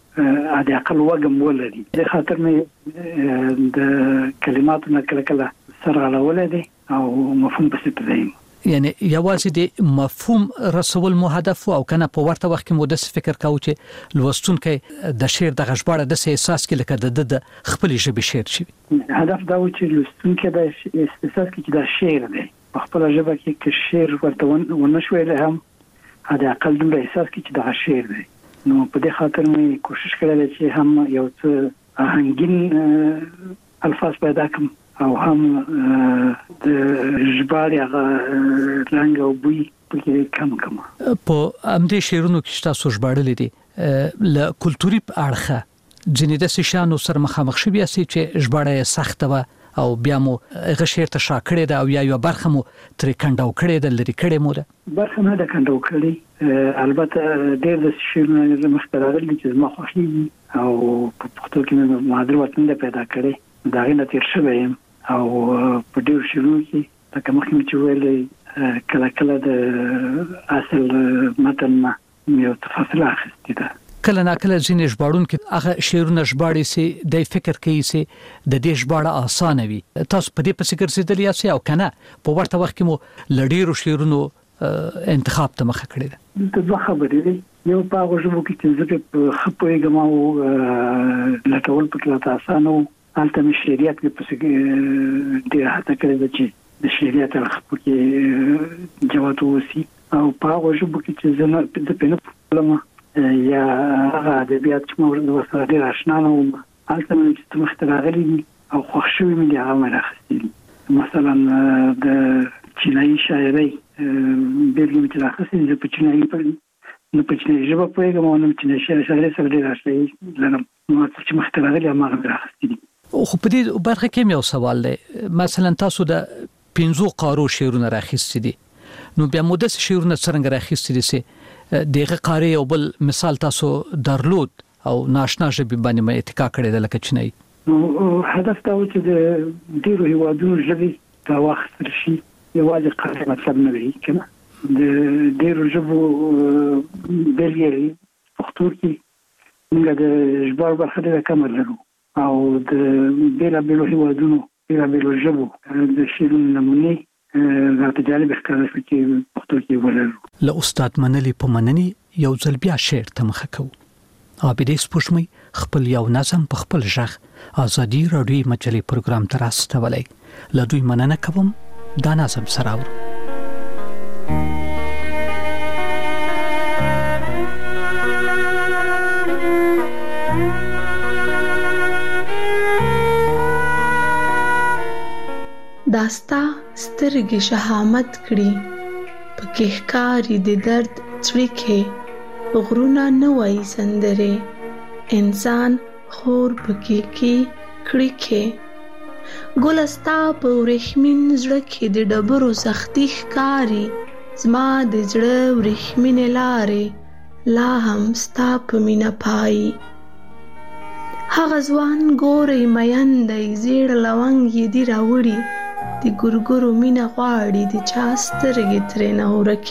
عادي اقل وګم ولري د خاطر مې د کلماتو نه کله سره ولدي او مفهوم بسيط دی یعنی یوازې د مفهوم رسول مو هدف او کنه په ورته وخت کې مو د فکر کاوه چې لوستونکو د شعر د غږباړه د احساس کې لکه د خپل ژبه شعر شي هدف دا و چې لوستونکو د احساس کې د شعر دی په خپل ژبه کې شعر ورته ونشوي له هم هدا اقل د احساس کې د شعر دی نو په دې خاطر مې کوشش کړل چې هم یو څه آهنګین الفاظ پیدا کړم او هم د ژباړې هغه رنګ او بوی پکې کم په امدې شعرونو کې تاسو ژباړلې دي له کلتوري اړخه ځینې د شانو سره مخامخ شوي چې ژباړه سخته و او بیا مو غشیر ته شاکړې ده او یا یو برخه مو تر کنداو کړې ده لري کړې مو ده برخه نه ده کنداو کړې البته ډېر د شعرونو مختلف چې ما خوښي او په پښتو کې مې مادر وطن ده پیدا کړې دا غي نتیر شوی او په ډېر شروع کې دا کوم چې ویلې کله د اصل متن ما یو تفاصیل اخیستې ده کله ناکله ځینې ژباړون کې هغه شعرونه ژباړي سي د فکر کوي سي د دې ژباړه اسانه وي تاسو په دې پسې ګرځېدل یا او کنه په ورته وخت کې مو لډیرو شعرونو انتخاب ته مخه کړی ده د دوه خبرې دي یو په هغه ژبه کې چې زه په خپويګم او لټول پکې اسانه البته مې شریعت کې پسې ډېر هڅه کړې چې د شریعت خپل کې جواب وسی او په هغه ژبه کې چې زه د پنځه یا ادبیات چې موږ ورسره ډېر آشنا نه وم البته مې چې مختلغلي او خوښوي مې هغه راخستې مثلا د چینایي شاعري بیرګم چې راخستې په چینایي په چینایي ژبه پوهېږم او نو چینایي شاعري سره ډېر آشنا لرم نو چې مختلغلي هغه راخستې خو په دې برخه کې یو سوال دی مثلا تاسو د 15 قارو شعرونه راخستې دي نو بیا مو د شعرونه څنګه راخستې دي سي دغه قاری او بل مثال تاسو درلود او ناشنا ژبه باندې مې اتکا کړې ده لکه چینایي نو هدف دا و چې د ډیرو هیوادونو ژبې دا وخت رشي یوازې قاری مطلب نه وي کنه د ډیرو ژبو بلګری پښتو کې موږ د ژباړو برخه ډېره کم لرو او د بیلابیلو هیوادونو بیلابیلو ژبو د شعرونو نمونې راته جالب ښکاره شو چې پښتو کې ولرو له استاد منلي په منني یو ځل بیا شعر ته مخه کوو عابدې سپوږمۍ خپل یو نظم په خپل ژغ ازادي راډیو مجلې پروګرام ته راستولې له دوی مننه کوم دا نظم سره اورو داستا سترګې شهامت کړي پکې ښکاري د درد څړیکې غرونه نه وایي سندرې انسان خور پکې کې کړیکې ګلستا په ورېښمین زړه کې د ډبرو سختي ښکاري زما د زړه ورېښمینې لارې لا هم ستا په مینه پایي هغه ځوان ګورئ مین دی زیړ لونګ یې دي راوړي د ګورګورو مینه غواړي د چا سترګې ترېنه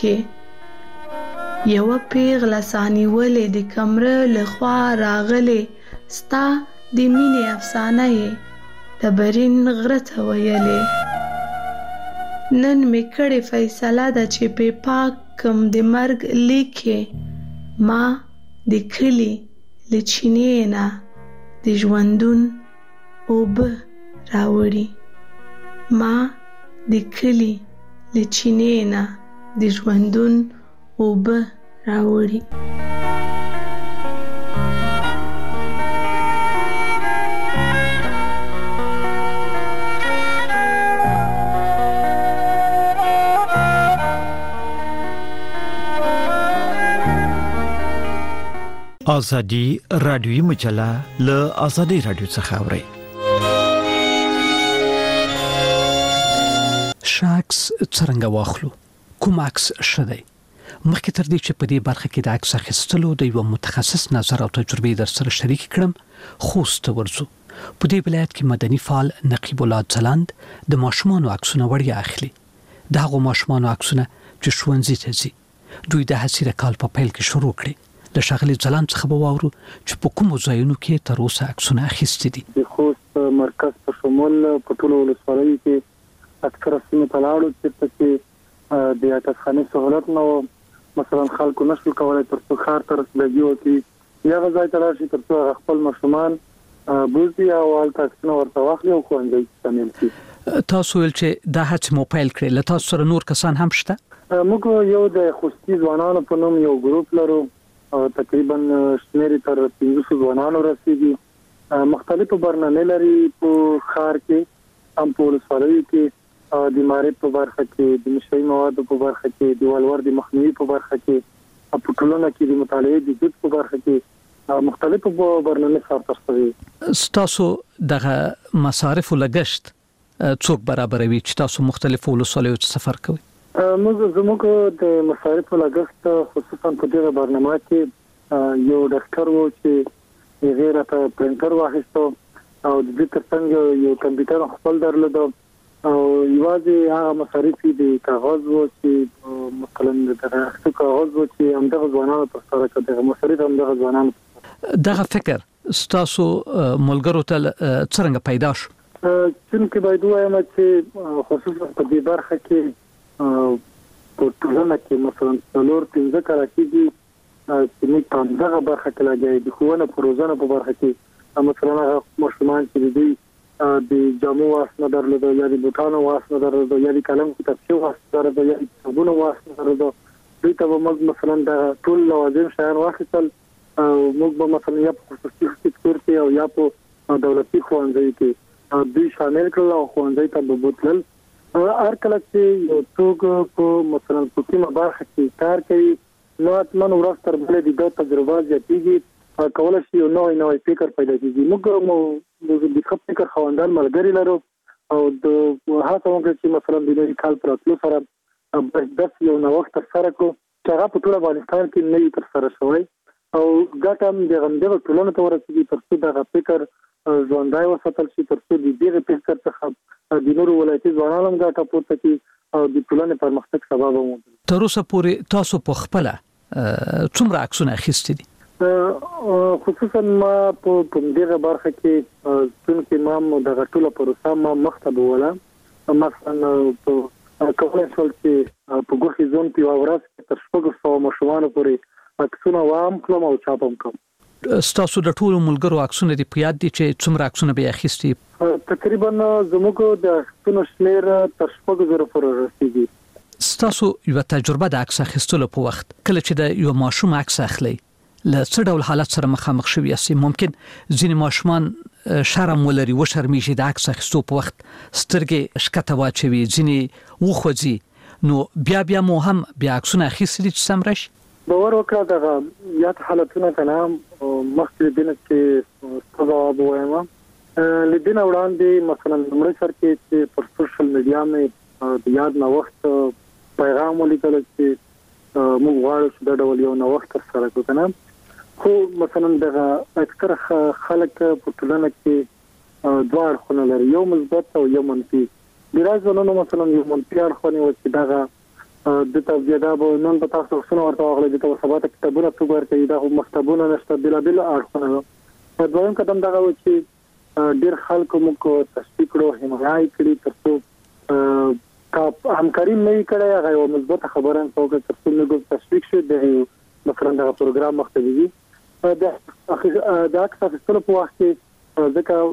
ورکې یوه پیغله سانیولې د کمره له خوا راغلې ستا د مینې افسانه یې ډبرین غره ته ویلې نن مې کړې فیصله ده چې پې پاک کم د مرګ لیکې ما د کلي له چینې نه د ژوندون اوبه راوړي ما د کلی له چینې نه د ژوندون اوبه راوړي ازادي رادیوي مجله له ازادي رادیو څخه اوري شاکس څنګه واخلو کوم عکس شدی مخکې تر دې چې په دې برخه کې د عکس اخیستلو د یو متخصص نظر او تجربه در سره شریک کړم خوست ورزو په دې ولایت کې مدني فعال نقیب الله ځلاند د ماشومانو عکسونه وړیا اخلي دغه ماشومانو عکسونه چې ښوونځي ته ځي دوی د هڅې کال په پیل کې شروع کړي له شغلي ځلان څخه به واورو چې په کوم ځایونو کې تر اوسه عکسونه اخیستي دي. د خوست مرکز په شمول په ټولو ولسوالیو کې اکثره سیمو ته لاړو چې پکې د عکسخانې سہولت نه و. مثلا خلکو نشو کولای تر څو ښار ته رسیدګي وکړي یا غځای ته راشي تر څو خپل ماشومان بوزي او هلته عکسونه ورته واخلي او ښوونځي ته شامل کړي. تاسو ول چې دا هڅه مو پیل کړې، له تاسو سره نور کسان هم شته؟ موږ یو د خوستي ځوانانو په نوم یو ګروپ لرو، تقریبا شمیر تر 500 ځوانانو رسیدي. مختلفو برنامه لري په ښار کې هم په ولسوالیو کې، د معرفت په برخه کې، د نشئی موادو په برخه کې، د ولور د مخنیوي په برخه کې، په ټولنه کې د مطالعې د جد په برخه کې مختلفو برنامه سره ترسره. تاسو دغه مصارف لګشت څوک برابروي چې تاسو مختلفو ولسوالیو ته سفر کوئ؟ زموږ د مصارف لګښت خصوصا په دغه برنامه کې یو ډاکټر وو چې غیره ته پرنټر واخیستو او د دې ترڅنګ یو کمپیوټر خپل درلود او یوازې هغه مصارف د کاغذ وو چې مثلا د کاغذ وو چې همدغه ځوانانو په سره کې دغه مصارف همدغه ځوانانو دغه فکر ستاسو ملګرو ته څنګه پیدا شو؟ چې باید وایم چې خصوصا په دې برخه کې په ټولنه کې مثلا څلور 15 کال کېږي چې موږ په دغه برخه کې لګي د ښوونه پروژه په برخه کې مثلا ماشومان چې دي د جامو واسنه درلود یا د بوټانو واسنه درلود یا د قلم کتابچو واسنه درلود یا د صابون واسنه درلود. دوی ته موږ مثلا د ټول لوازم شیان واخیستل او موږ مثلا یا په خصوصي سکتور کې او یا په دولتي ښوونځي کې دوی شامل کړل او ښوونځي ته بوتلل. هر کله چې یو څوک په مثلا په کومه برخه کې کار کوي نو اتمن ورځ تر بلې د تجربه زیاتېږي، کولای شي یو نوې فکر پیدا کړي. موږ د خپل فکر خواندان ملګری لرو او د هڅه وکړو چې مثلا د نوي کال پر اتلو سره بس یو نوښت تر سره کړو چې هغه په ټول افغانستان کې نه تر سره شوی او ګټه هم د غندغه ټولنې ته ورسېږي تر څو دغه فکر ژوندای وساتل شي، تر څو د دې فکر څخه د نورو ولایتي ځوانانو هم ګټه پورته کړي او د ټولنې پرمختګ سبب ومومي. تر اوسه پورې تاسو په خپل څومره عکسونه اخیستي دي؟ خصوصا ما په دغه برخه کې چې ما د غټوله پروسه ما مخته ولا مثلا په کولای شول چې په ګوخي زون په ورځ تر 600 مشوانو پورې عکسونه وام کړم او چاپم کړم. تاسو د ټولو ملګرو عکسونه دی په یاد دي چې څومره عکسونه به اخیستي؟ تقریبا زموږ د عکسونو شمیر تر 600 پورې رسیدي. تاسو یو تجربه د عکس اخیستلو په وخت کله چې د یو ماشوم عکس اخلي له څه ډول حالت سره مخامخ شوی یاست؟ ممکن ځینې ماشومان شرم ولري و شرمېږي د عکس اخیستو په وخت سترګې شکته واچوي، ځینې وخوځي، نو بیا مو هم بیا عکسونه اخیستي چې سم راشي؟ باور وکړه دغه یاد حالتونه کنه مخکې دینه چې ځواب وایم لدین وړاندې مثلا لمړی سر کې چې پر سوشل میډیا مې د یاد نو وخت پیغام ولیکل چې موږ غواړو چې دا ډول یو نو وخت سره وکړو. خو مثلا دغه اکثر خلک په ټولنه کې دوه اړخونه لري، یو مثبت او یو منفي. د راځونو مثلا یو منفي اړخونه و چې دغه د تبجیدا به نن په تاسو څنګه ورته غوړي د تاسو کتابونه څو ورته دا مکتبونه نشته بل اړخونه. په دویم قدم دغه و چې ډیر خلکو موږ تشویق کړو، حمایت کړی تر څو کا همکاري نه کړی، هغه یو مثبت خبره توګه تر څو موږ تشویق شو د مثلا دا پروګرام مختلفي د عکس اخیستلو په وخت کې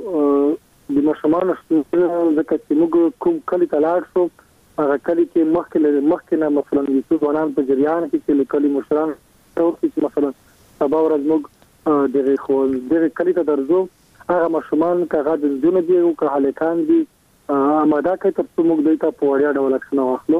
ځکه د مشمانو ځکه چې موږ کوم کلی ته لاړ شو هغه کلی کې مخکې نه مثلا یو ځوانان په جریان کې چې کلی مشران ټول چې مثلا سبا ورځ موږ دغه کلی ته درځو هغه مشمان کاغه د ژوند دی او که هلکان دي اماده کوي تر څو موږ دایته په وړیا ډول عکسونه واخلو.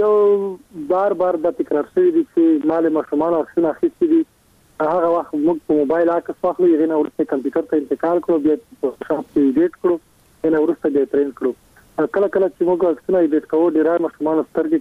یو بار د تکرار شوی دي چې مال مشمان عکسونه اخیستي دي، هغه وخت موږ په موبایل عکس واخلو، یې نه ورته کمپیوټر ته انتقال کړو، بیا په شاپ کې ایډیټ کړو، نه ورته د ټرین کړو. کله چې موږ عکسونه ایډیټ کوو ډیره مشمان سترګې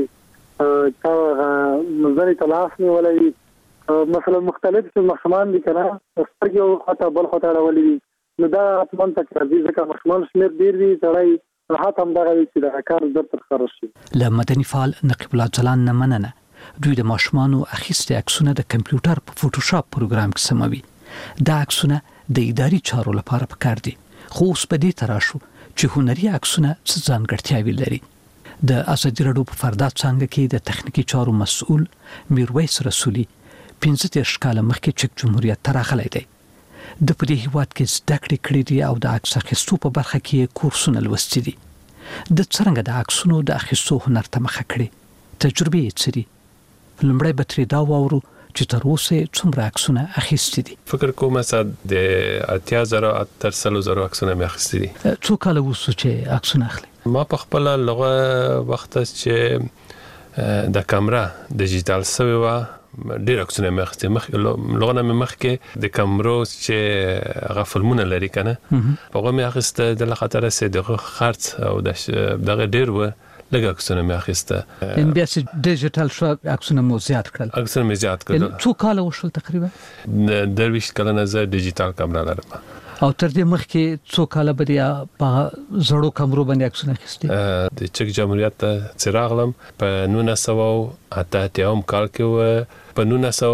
کوي تا نظر تلاش نه ولای مثلا مختلف مشمان دي کنه سترګې او خطا بل خطا راولي نو دا اتمن تک راځي ځکه مشمان شمیر ډیر دي تړای راحت هم دغه چې د کار در تر خرج شي. له مدني فعال نقیب الله ځلان نه مننه دوی د ماشومانو اخیستي عکسونه د کمپیوټر په فوټوشاپ پروګرام کې سموي. دا عکسونه د اداري چارو لپاره پکار دي، خو اوس په دې تراشو چې هنري عکسونه څه ځانګړتیاوې لري. د ازادي راډیو په فردا څنګه کې د تخنیکی چارو مسؤل میرویس رسولي 15 کاله مخکې چک جمهوریت ته راغلی دی. د پدې هیواد کې زده کړې کړې دي او د عکس اخیستو په برخه کې کورسونه لوستي دي. د څرنګه د عکسونو د اخیستو هنر ته مخه کړي تجربه یې څه دي؟ لومړی به ترې دا واورو چې تر اوسه څومره عکسونه اخیستي دي. فکر کوم چې د 80,000 تر 100,000 عکسونه مې اخیستي دي. څو کال وروسته چې عکسونه اخلي؟ ما په خپل لغه وخت چې د کیمرا ډیجیټل سوي و ډیر عکسونه مې اخیستي. لغه مې مخکې د کیمرو چې هغه فلمونه لري کنه هغه مې اخیسته د خاطر چې دغه خرڅ او دغه ډیر و لږ عکسونه مې اخیسته. ان بیا چې ډیجیټل شو عکسونه مو زیات کړل. عکسونه مې زیات کړل. څو کال وشول تقریبا؟ درویش کله نه زه ډیجیټل کیمرا لرم. او تر دې مخکې څو کال به په زړو کیمرو باندې عکسونه اخیستي؟ د چک جمهوریت ته راغلم په 1988 کال کې و. په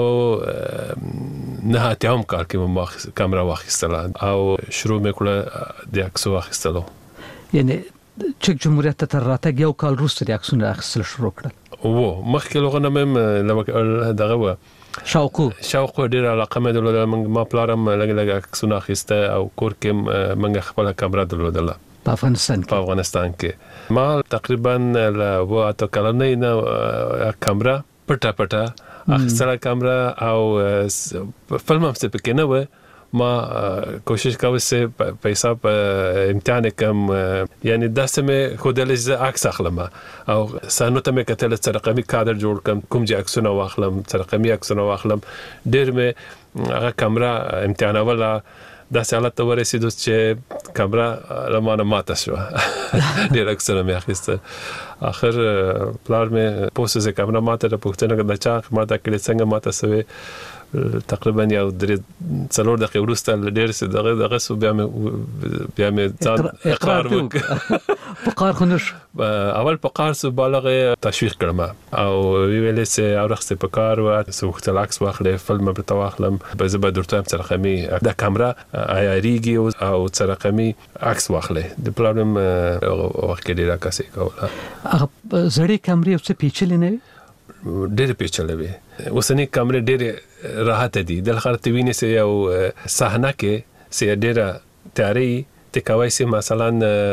1989 کال کې ما کیمرا واخیستله او شروع مې کړه د عکسو اخیستلو. یعنی چک جمهوریت ته تر راتګ یو کال وروسته د عکسونو اخیستل شروع کړل. مخکې لغه نه دغه و شوق ډیر علاقه مې درلوده. ما پلارم لګ عکسونه اخیسته او کور کې منګه خپل کیمرا درلوده په افغانستان کې. ما تقریبا له 8 کلنۍ نه کیمرا پټه اخیستله کیمرا او فلم هم څه پکې نه و. ما کوشش کوم چې پیسې په امتحان کم یعنی داسې مې خودل چې عکس اخلم او سانو ته مې کتل چې رقمي کادر جوړ کوم چې عکسونه واخلم چې رقمي عکسونه واخلم. ډیر مې هغه کیمرا امتحان ولا داسې حالت ته ورسېدو چې کیمرا لمانه ماته شو. ډیر عکسونه مې اخیسته. اخر پلار مې پوسټ چې کیمرا ماته د پښتنه د چا ماته کړي څنګه ماته سوي تقریبا یو 3 دقیقې وروسته ډیر څه دغه سو بیا مې ځان اقرار وکړ. په کار خنش اول په کار سو بالغه تشویق کړم او ویلې چې اورخصه په کار و سوخت عکس واخلې فلم په تواخلم به زه به درته هم رقمي د کیمرا ایریږي او رقمي عکس واخلې. د پرابلم وخت کې ډیره کسي کوله. هغه زړې کیمرې څه پیچلې نه وي؟ ډېر پیچلې وي. اوسنی کیمرې ډېر راحت دي. د خاطر ویني سه یو صحنه کې سه ډېر تیاری تکوي سه مثلا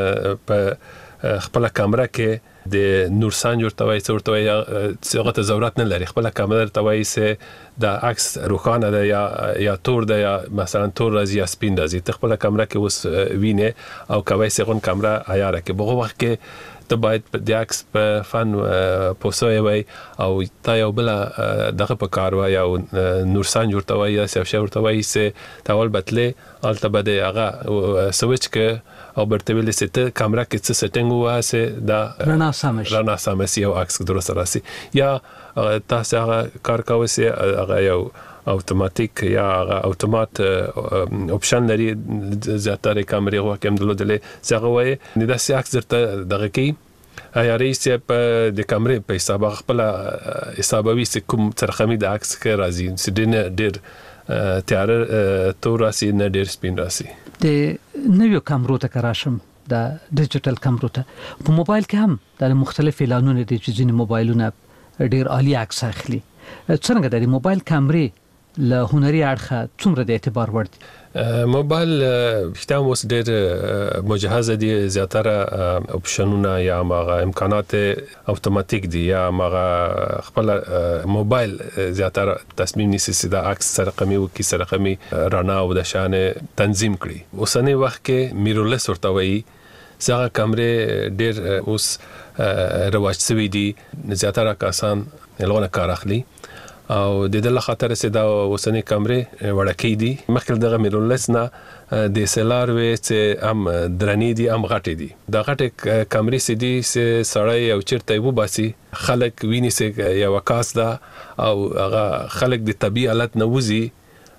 په خپل کیمرا کې د نورسان جوړتوي څورتوي ته ضرورت نه لري. خپل کیمرا توي سه د عکس روخانه ده یا تور ده یا مثلا تور راځي یا سپین راځي. خپل کیمرا کې اوس ویني او کوي سه غون کیمرا عیار کې بغه وخت کې ته باید د عکس په فن پوسوي وي او تا یو بل دغه په کار وای او نورسان جوړتوي یا سیف جوړتوي سه تاول بتلې الته بده هغه سويچ کې او برتویل سته کیمرا کې څه سټینګ واسه دا رڼا سمسي او عکس درست راسي یا تاسو هغه کار کوي سه هغه یو اوتوماتیک یا اوتومات اپشن لري. زیاتره کیمرې هو کوم دلته څنګه وای نه د سیاق درته دغه کې یا رئیس په د کیمرې په حساب خپل حسابوي کوم ترخمي د عکس کې راځي سدنه ډیر تیار تور راسي نه ډیر سپین راسي. د نویو کیمرو ته کراشم د ډیجیټل کیمرو ته په موبایل کې هم د مختلف اعلانونه د ځینې موبایلونه ډیر عالی عکس اخلي. څنګه د موبایل کیمرې له هنري اړخه څومره د اعتبار وړ دي؟ موبایل شته اوس ډېر مجهز دي. زیاتره اپشنونه یا ماغه امکانات اتوماتیک دي یا ماغه خپل موبایل زیاتره تصمیم نیسي چې د عکس رقمي او کیسه رقمي رڼا او د شان تنظیم کړي. اوسنی وخت کې میرورلس ورته وایي څنګه کیمرې ډېر اوس رواج شوی دي. زیاتره کسان لغونه کار اخلي او د دې خاطر چې دا اوسنی کیمرې وړکې دي. مخکې دغه میرورلس نه د سلار وې چې هم درنې دي هم غټې دي. دا غټې کیمرې سې دي چې سړی او چیرته وو باسي خلک ویني چې یو وکاس ده او هغه خلک د طبيعي حالت نه وځي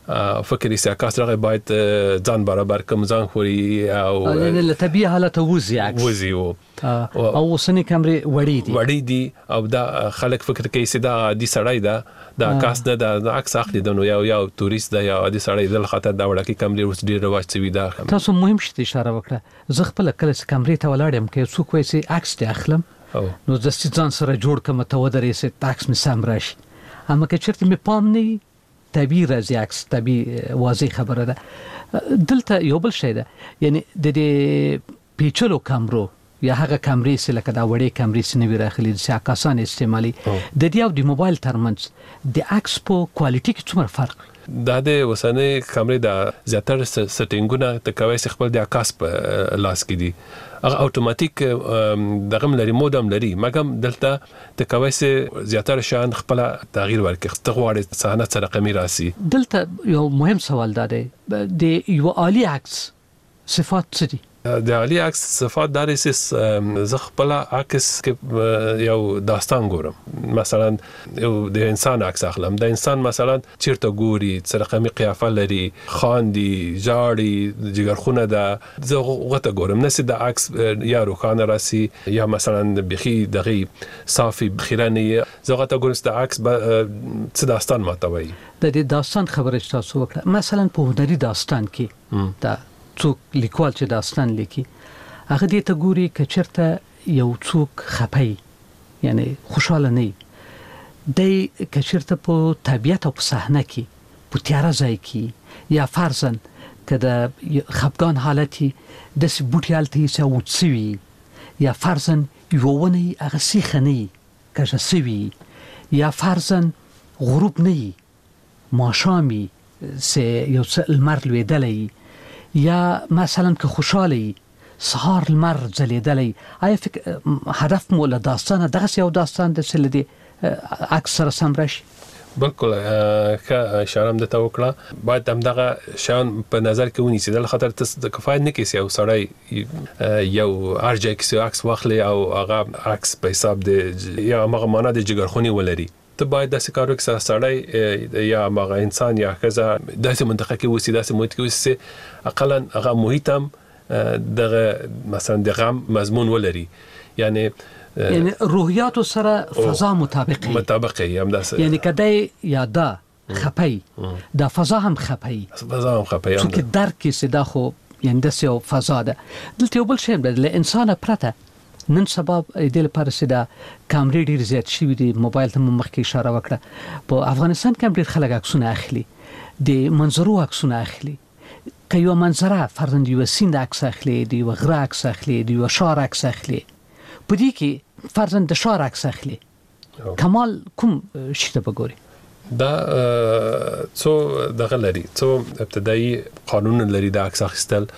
فکر یې عکس راغی باید ځان برابر کوم ځان خوري او له طبيعي حالت وزي عکس وزي او اوسنی کیمرې وړې دي او دا خلک فکر کوي چې دا عادي سړی دا عکس نه دا عکس اخلي د نو یو تورست دا یا عادي سړی د خاطر دا وړه کې کیمرې اوس ډیر رواج شوی دا تاسو مهم شته اشاره وکړه زه خپل کله چې کیمرې ته ولاړم کې څوک وایي چې عکس ته اخلم نو د ځان سره جوړ کوم ته ودرې چې عکس می سم راشي اما که چیرته می پام نه طبيعي راځي عکس طبيعي واضح خبره ده دلته یو بل شی ده یعنی د دې پیچلو کیمرو یا هغه کیمرې چې لکه دا وړې کیمرې چې نوی راخلي چې عکاسان استعمالي د دې او د موبایل ترمنځ د عکس په کوالټي کې څومره فرق دا د وسنۍ کیمرې د زیاتره سټینګونه ته کوي چې خپل د عکاس په لاس کې دي هغه اتوماتیک دغه لري مودم لري مګم دلته ته کوي چې زیاتره شان خپل تغییر ورکړي ته غواړي صحنه سره رقمي راسي دلته یو مهم سوال ده د یو عالی عکس صفات څه دي د عالی عکس صفات دار چې زه خپل عکس کې یو داستان ګورم مثلا یو د انسان عکس اخلم د انسان مثلا چیرته ګوري چې رقمي قیافه لري خاندي جاړي جګرخونه ده زه غوته ګورم نس د عکس یا روخانه راسي یا مثلا بخي دغه صافي بخیراني زه غوته ګورم د عکس څه داستان ماتوي د دې داستان خبره تاسو وکړه مثلا په هنري داستان کې دا څوک لیکوال چې داستان لیکي هغه دې ته ګوري چې چرته یو څوک خپي یعنی خوشاله نه دی چې چرته په طبيعت او په صحنه کې په تیاره ځای کې یا فرضاً کده خپګان حالتي د سبوټیالتي سوتسوي یا فرضاً یوونی هغه سیخنی کژه سوي یا فرضاً غروب نه ماشامي سه یو المر لویدلې یا مثلا که خوشاله سهار المر زلیدلی آیا هدف مو له داستان دغه یو داستان د سلدي اکثر سم راشي بالکل که اشاره د توکړه باید هم دغه شان په نظر کې ونیسي د خاطر د کفایت نه کیسي او سړی یو ارجه کې عکس واخلي او هغه عکس په حساب د یا هغه معنا د جګرخونی ولري ته باید داسې کارو کې سړی یا هغه انسان یا کزا داسې منطقه کې وسی داسې محیط کې وسی اقلا هغه محیط هم دغه مثلا د غم مضمون ولري یعنی روحیات سره فضا مطابقي هم داسې یعنی کدی یادا خپي د فضا هم خپي چې درک کې صدا خو یعنی د یو فضا ده دلته یو بل شی د انسان پرته نن سبب د لپاره سدا کیمرې ډیر زیات شي د موبایل ته مخکې اشاره وکړه په افغانستان کې ډیر خلک عکسونه اخلي د منظرو عکسونه اخلي کيو منظره فرضاً یو سیند عکس اخلي د یو غره عکس اخلي د یو شار عکس اخلي په دې کې فرضاً د شار عکس اخلي کمال کوم شته بګوري دا څو دغه لري څو ابتدایي قانون لري د عکس اخیستل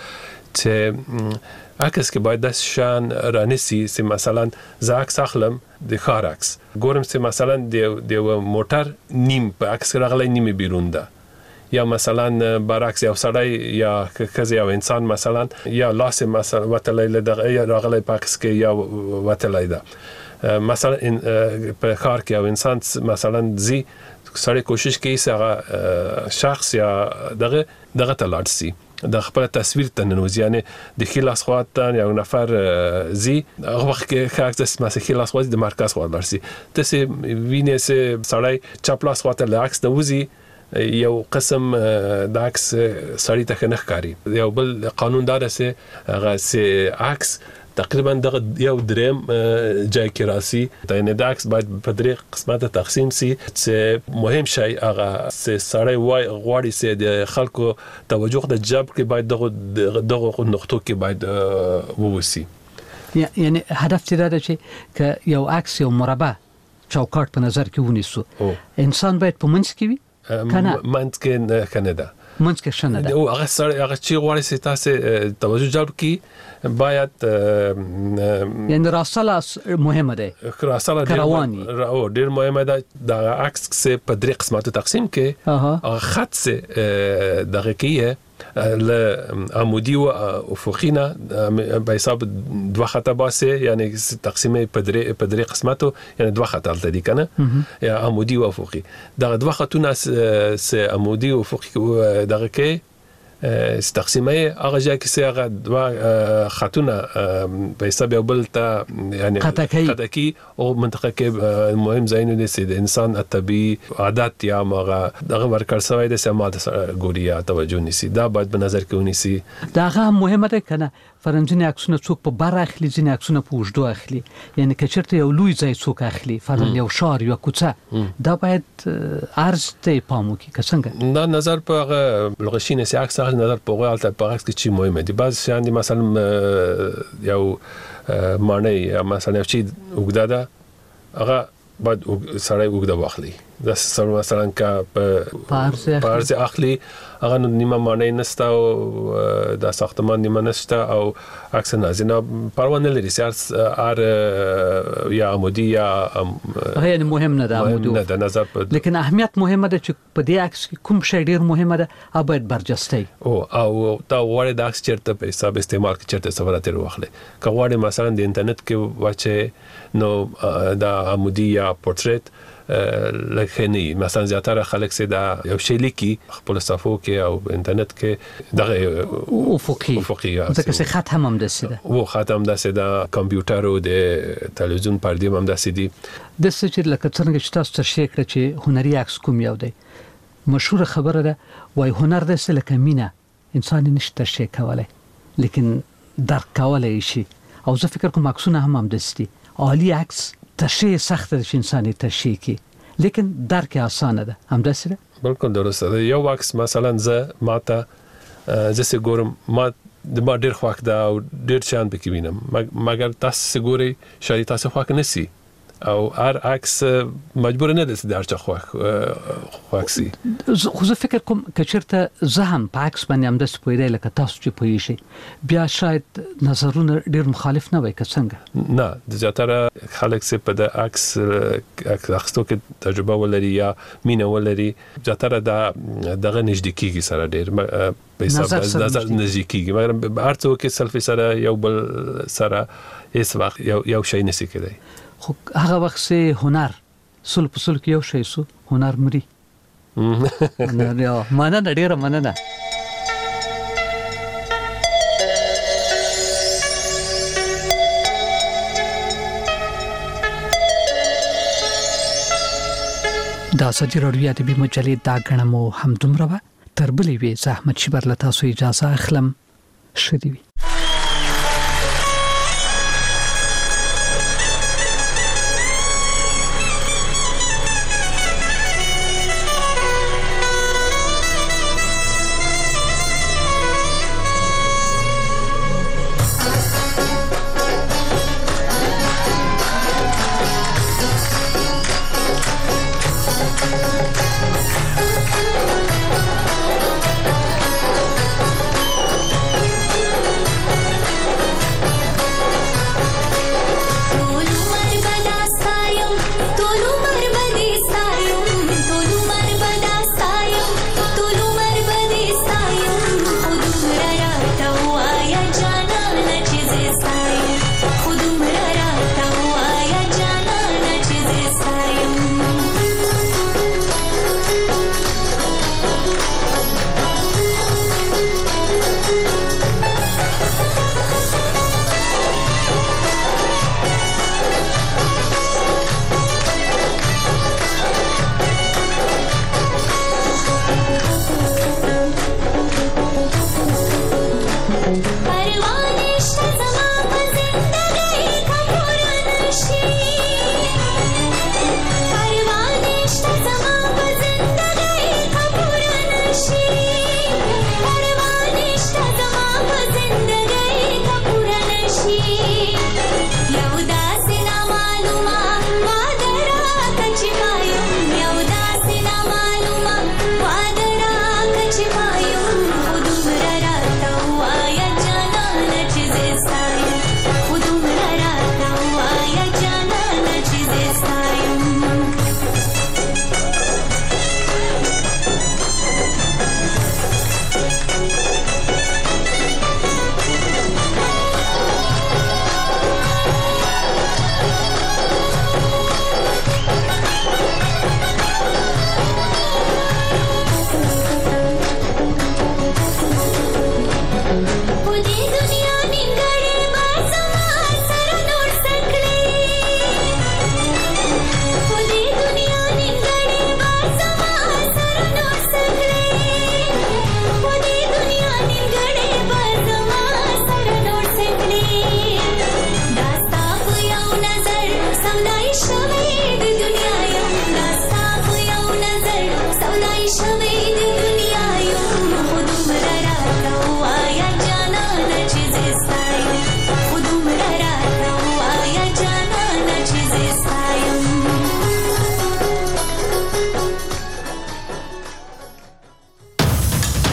چې عکس کې باید د شان رانسی چې مثلا زه عکس اخلم د خار عکس ګورم چې مثلا د موټر نیم په عکس راغلی نیم بیرون ده یا مثلا برعکس یو سړی یا کزه یو انسان مثلا یا لاس مثلا وتلای د راغلی په عکس کې یا وتلای ده مثلا په خار کې یو انسان مثلا زی سړی کوشش کوي چې هغه شخص یا دغه تلاړسي د خپل تصویر ته ننوځي یعنی د خلاص خواته یو نفر زی هغه وخت کې خاص مثلا خلاص خواته د مرکز خواته ورسي ته سه وینې سه سړی چپلاس خواته لاکس د وزي یو قسم د عکس سړی ته نه ښکاری یو بل قانون دار سه هغه سه عکس تقریبا دغه یو دریم جای کې راسي د نه د عکس باید په درې قسمه تقسیم سي چې مهم شی هغه سړی وای غواړي سي د خلکو توجه د جاب کې باید دغه نقطو کې باید ووسی یعنی هدف دې دا چې ک یو عکس یو مربع چوکاټ په نظر کې ونیسو انسان باید په منځ کې وي کنه منځ کې کنه ده منځ کې شنه ده او هغه چې غواړي سي تاسو توجه جلب کی باید یعنی راسله مهمه ده راسله کروانی او ډیر مهمه ده د عکس په درې قسمه تقسیم کې خط سه دغه کې ل عمودي او افقینا به حساب دوه خطه باسه یعنی تقسیم په درې قسمتو یعنی دوه خطه تل دي کنه یا عمودي او افقي دا دوه خطونه س عمودي او افقي دغه کې تقسیمه هغه ځکه چې هغه دوه خطونه په حساب یو بل ته یعنی قطکی او منطقه کې مهم ځایونه دي چې د انسان طبي عادت یا هغه دغه ورکړ سوی د سماعت ګوریا توجه نيسي دا باید په نظر کې ونیسي دا هغه مهمه ده کنه فرنجنی عکسونه څوک په بار اخلي ځینې عکسونه په وجدو اخلي یعنی کچرته یو لوی ځای څوک اخلي فرض یو شار یو کوڅه دا باید ارز ته پامو کې څنګه دا نظر په لغشینه سي عکس نظر په غوړ البته په عکس کې چی مهمه دي بعض شان دي مثلا یو معنی مثلا چې وګدا ده هغه بعد سړی وګدا واخلي دا سره مثلا کا پارز اخلي هغه نیمه معنی نستا او د ساختمان نیمه نستا او عکس نازنه پروانه لري سیاس ار یا عمودي یا هغه مهم نه ده عمودي نه ده نظر لیکن اهمیت مهمه ده چې په دې عکس کې کوم شی ډیر مهمه ده او باید برجسته او دا وړه د عکس چیرته په حساب استعمال کې چیرته سفرات واخلي که غواړي مثلا د انټرنیټ کې واچي نو دا عمودي یا پورتریت لکه نه مثلا زیاتره خلک سي دا یو شی لیکي خپل صفو کې او انټرنیټ کې دغه افقي ځکه چې خط هم داسې ده او خط هم داسې ده کمپیوټر او د تلویزیون پردې هم داسې دي د څه چې لکه څنګه چې تاسو تر شي کړ چې هنري عکس کوم یو دی مشهور خبره ده وای هنر د څه لکه مینا انسان نشته شي کولای لیکن درک کولای شي او زه فکر کوم عکسونه هم داسې دي عالی عکس تشریح سخت ده چې انساني تشریح کی لیکن درک آسانه ده هم داسې ده بالکل درسته ده یو عکس مثلا زه ماته زه ګورم ما د ما ډیر خوښ ده او ډیر شان پکې وینم مګر تاسو ګوري شاید تاسو خوښ نسی او هر عکس مجبور نه ده چې هر چا خوښ سي خو زه فکر کوم کچرته زه هم په عکس باندې هم د سپویدای لکه تاسو چې پوي شي بیا شاید نظرونه ډیر مخالف نه وي که څنګه نه د زیاتره خلک چې په د عکس اخستو کې تجربه ولري یا مینه ولري زیاتره دغه نږدې کیږي سره ډیر په حساب نظر نږدې کیږي مګر هر څوک کې سلفي سره یو بل سره هیڅ وخت یو شی نسی کېدای خو هغه وخت سه هنر سل په سل کې یو شی سو هنر مري نه مننه ډیره مننه دا سجی رادیو ادبی مجلې دا غنمو هم دومره تر بلې وی زحمت شي برلتا سو اجازه اخلم شدي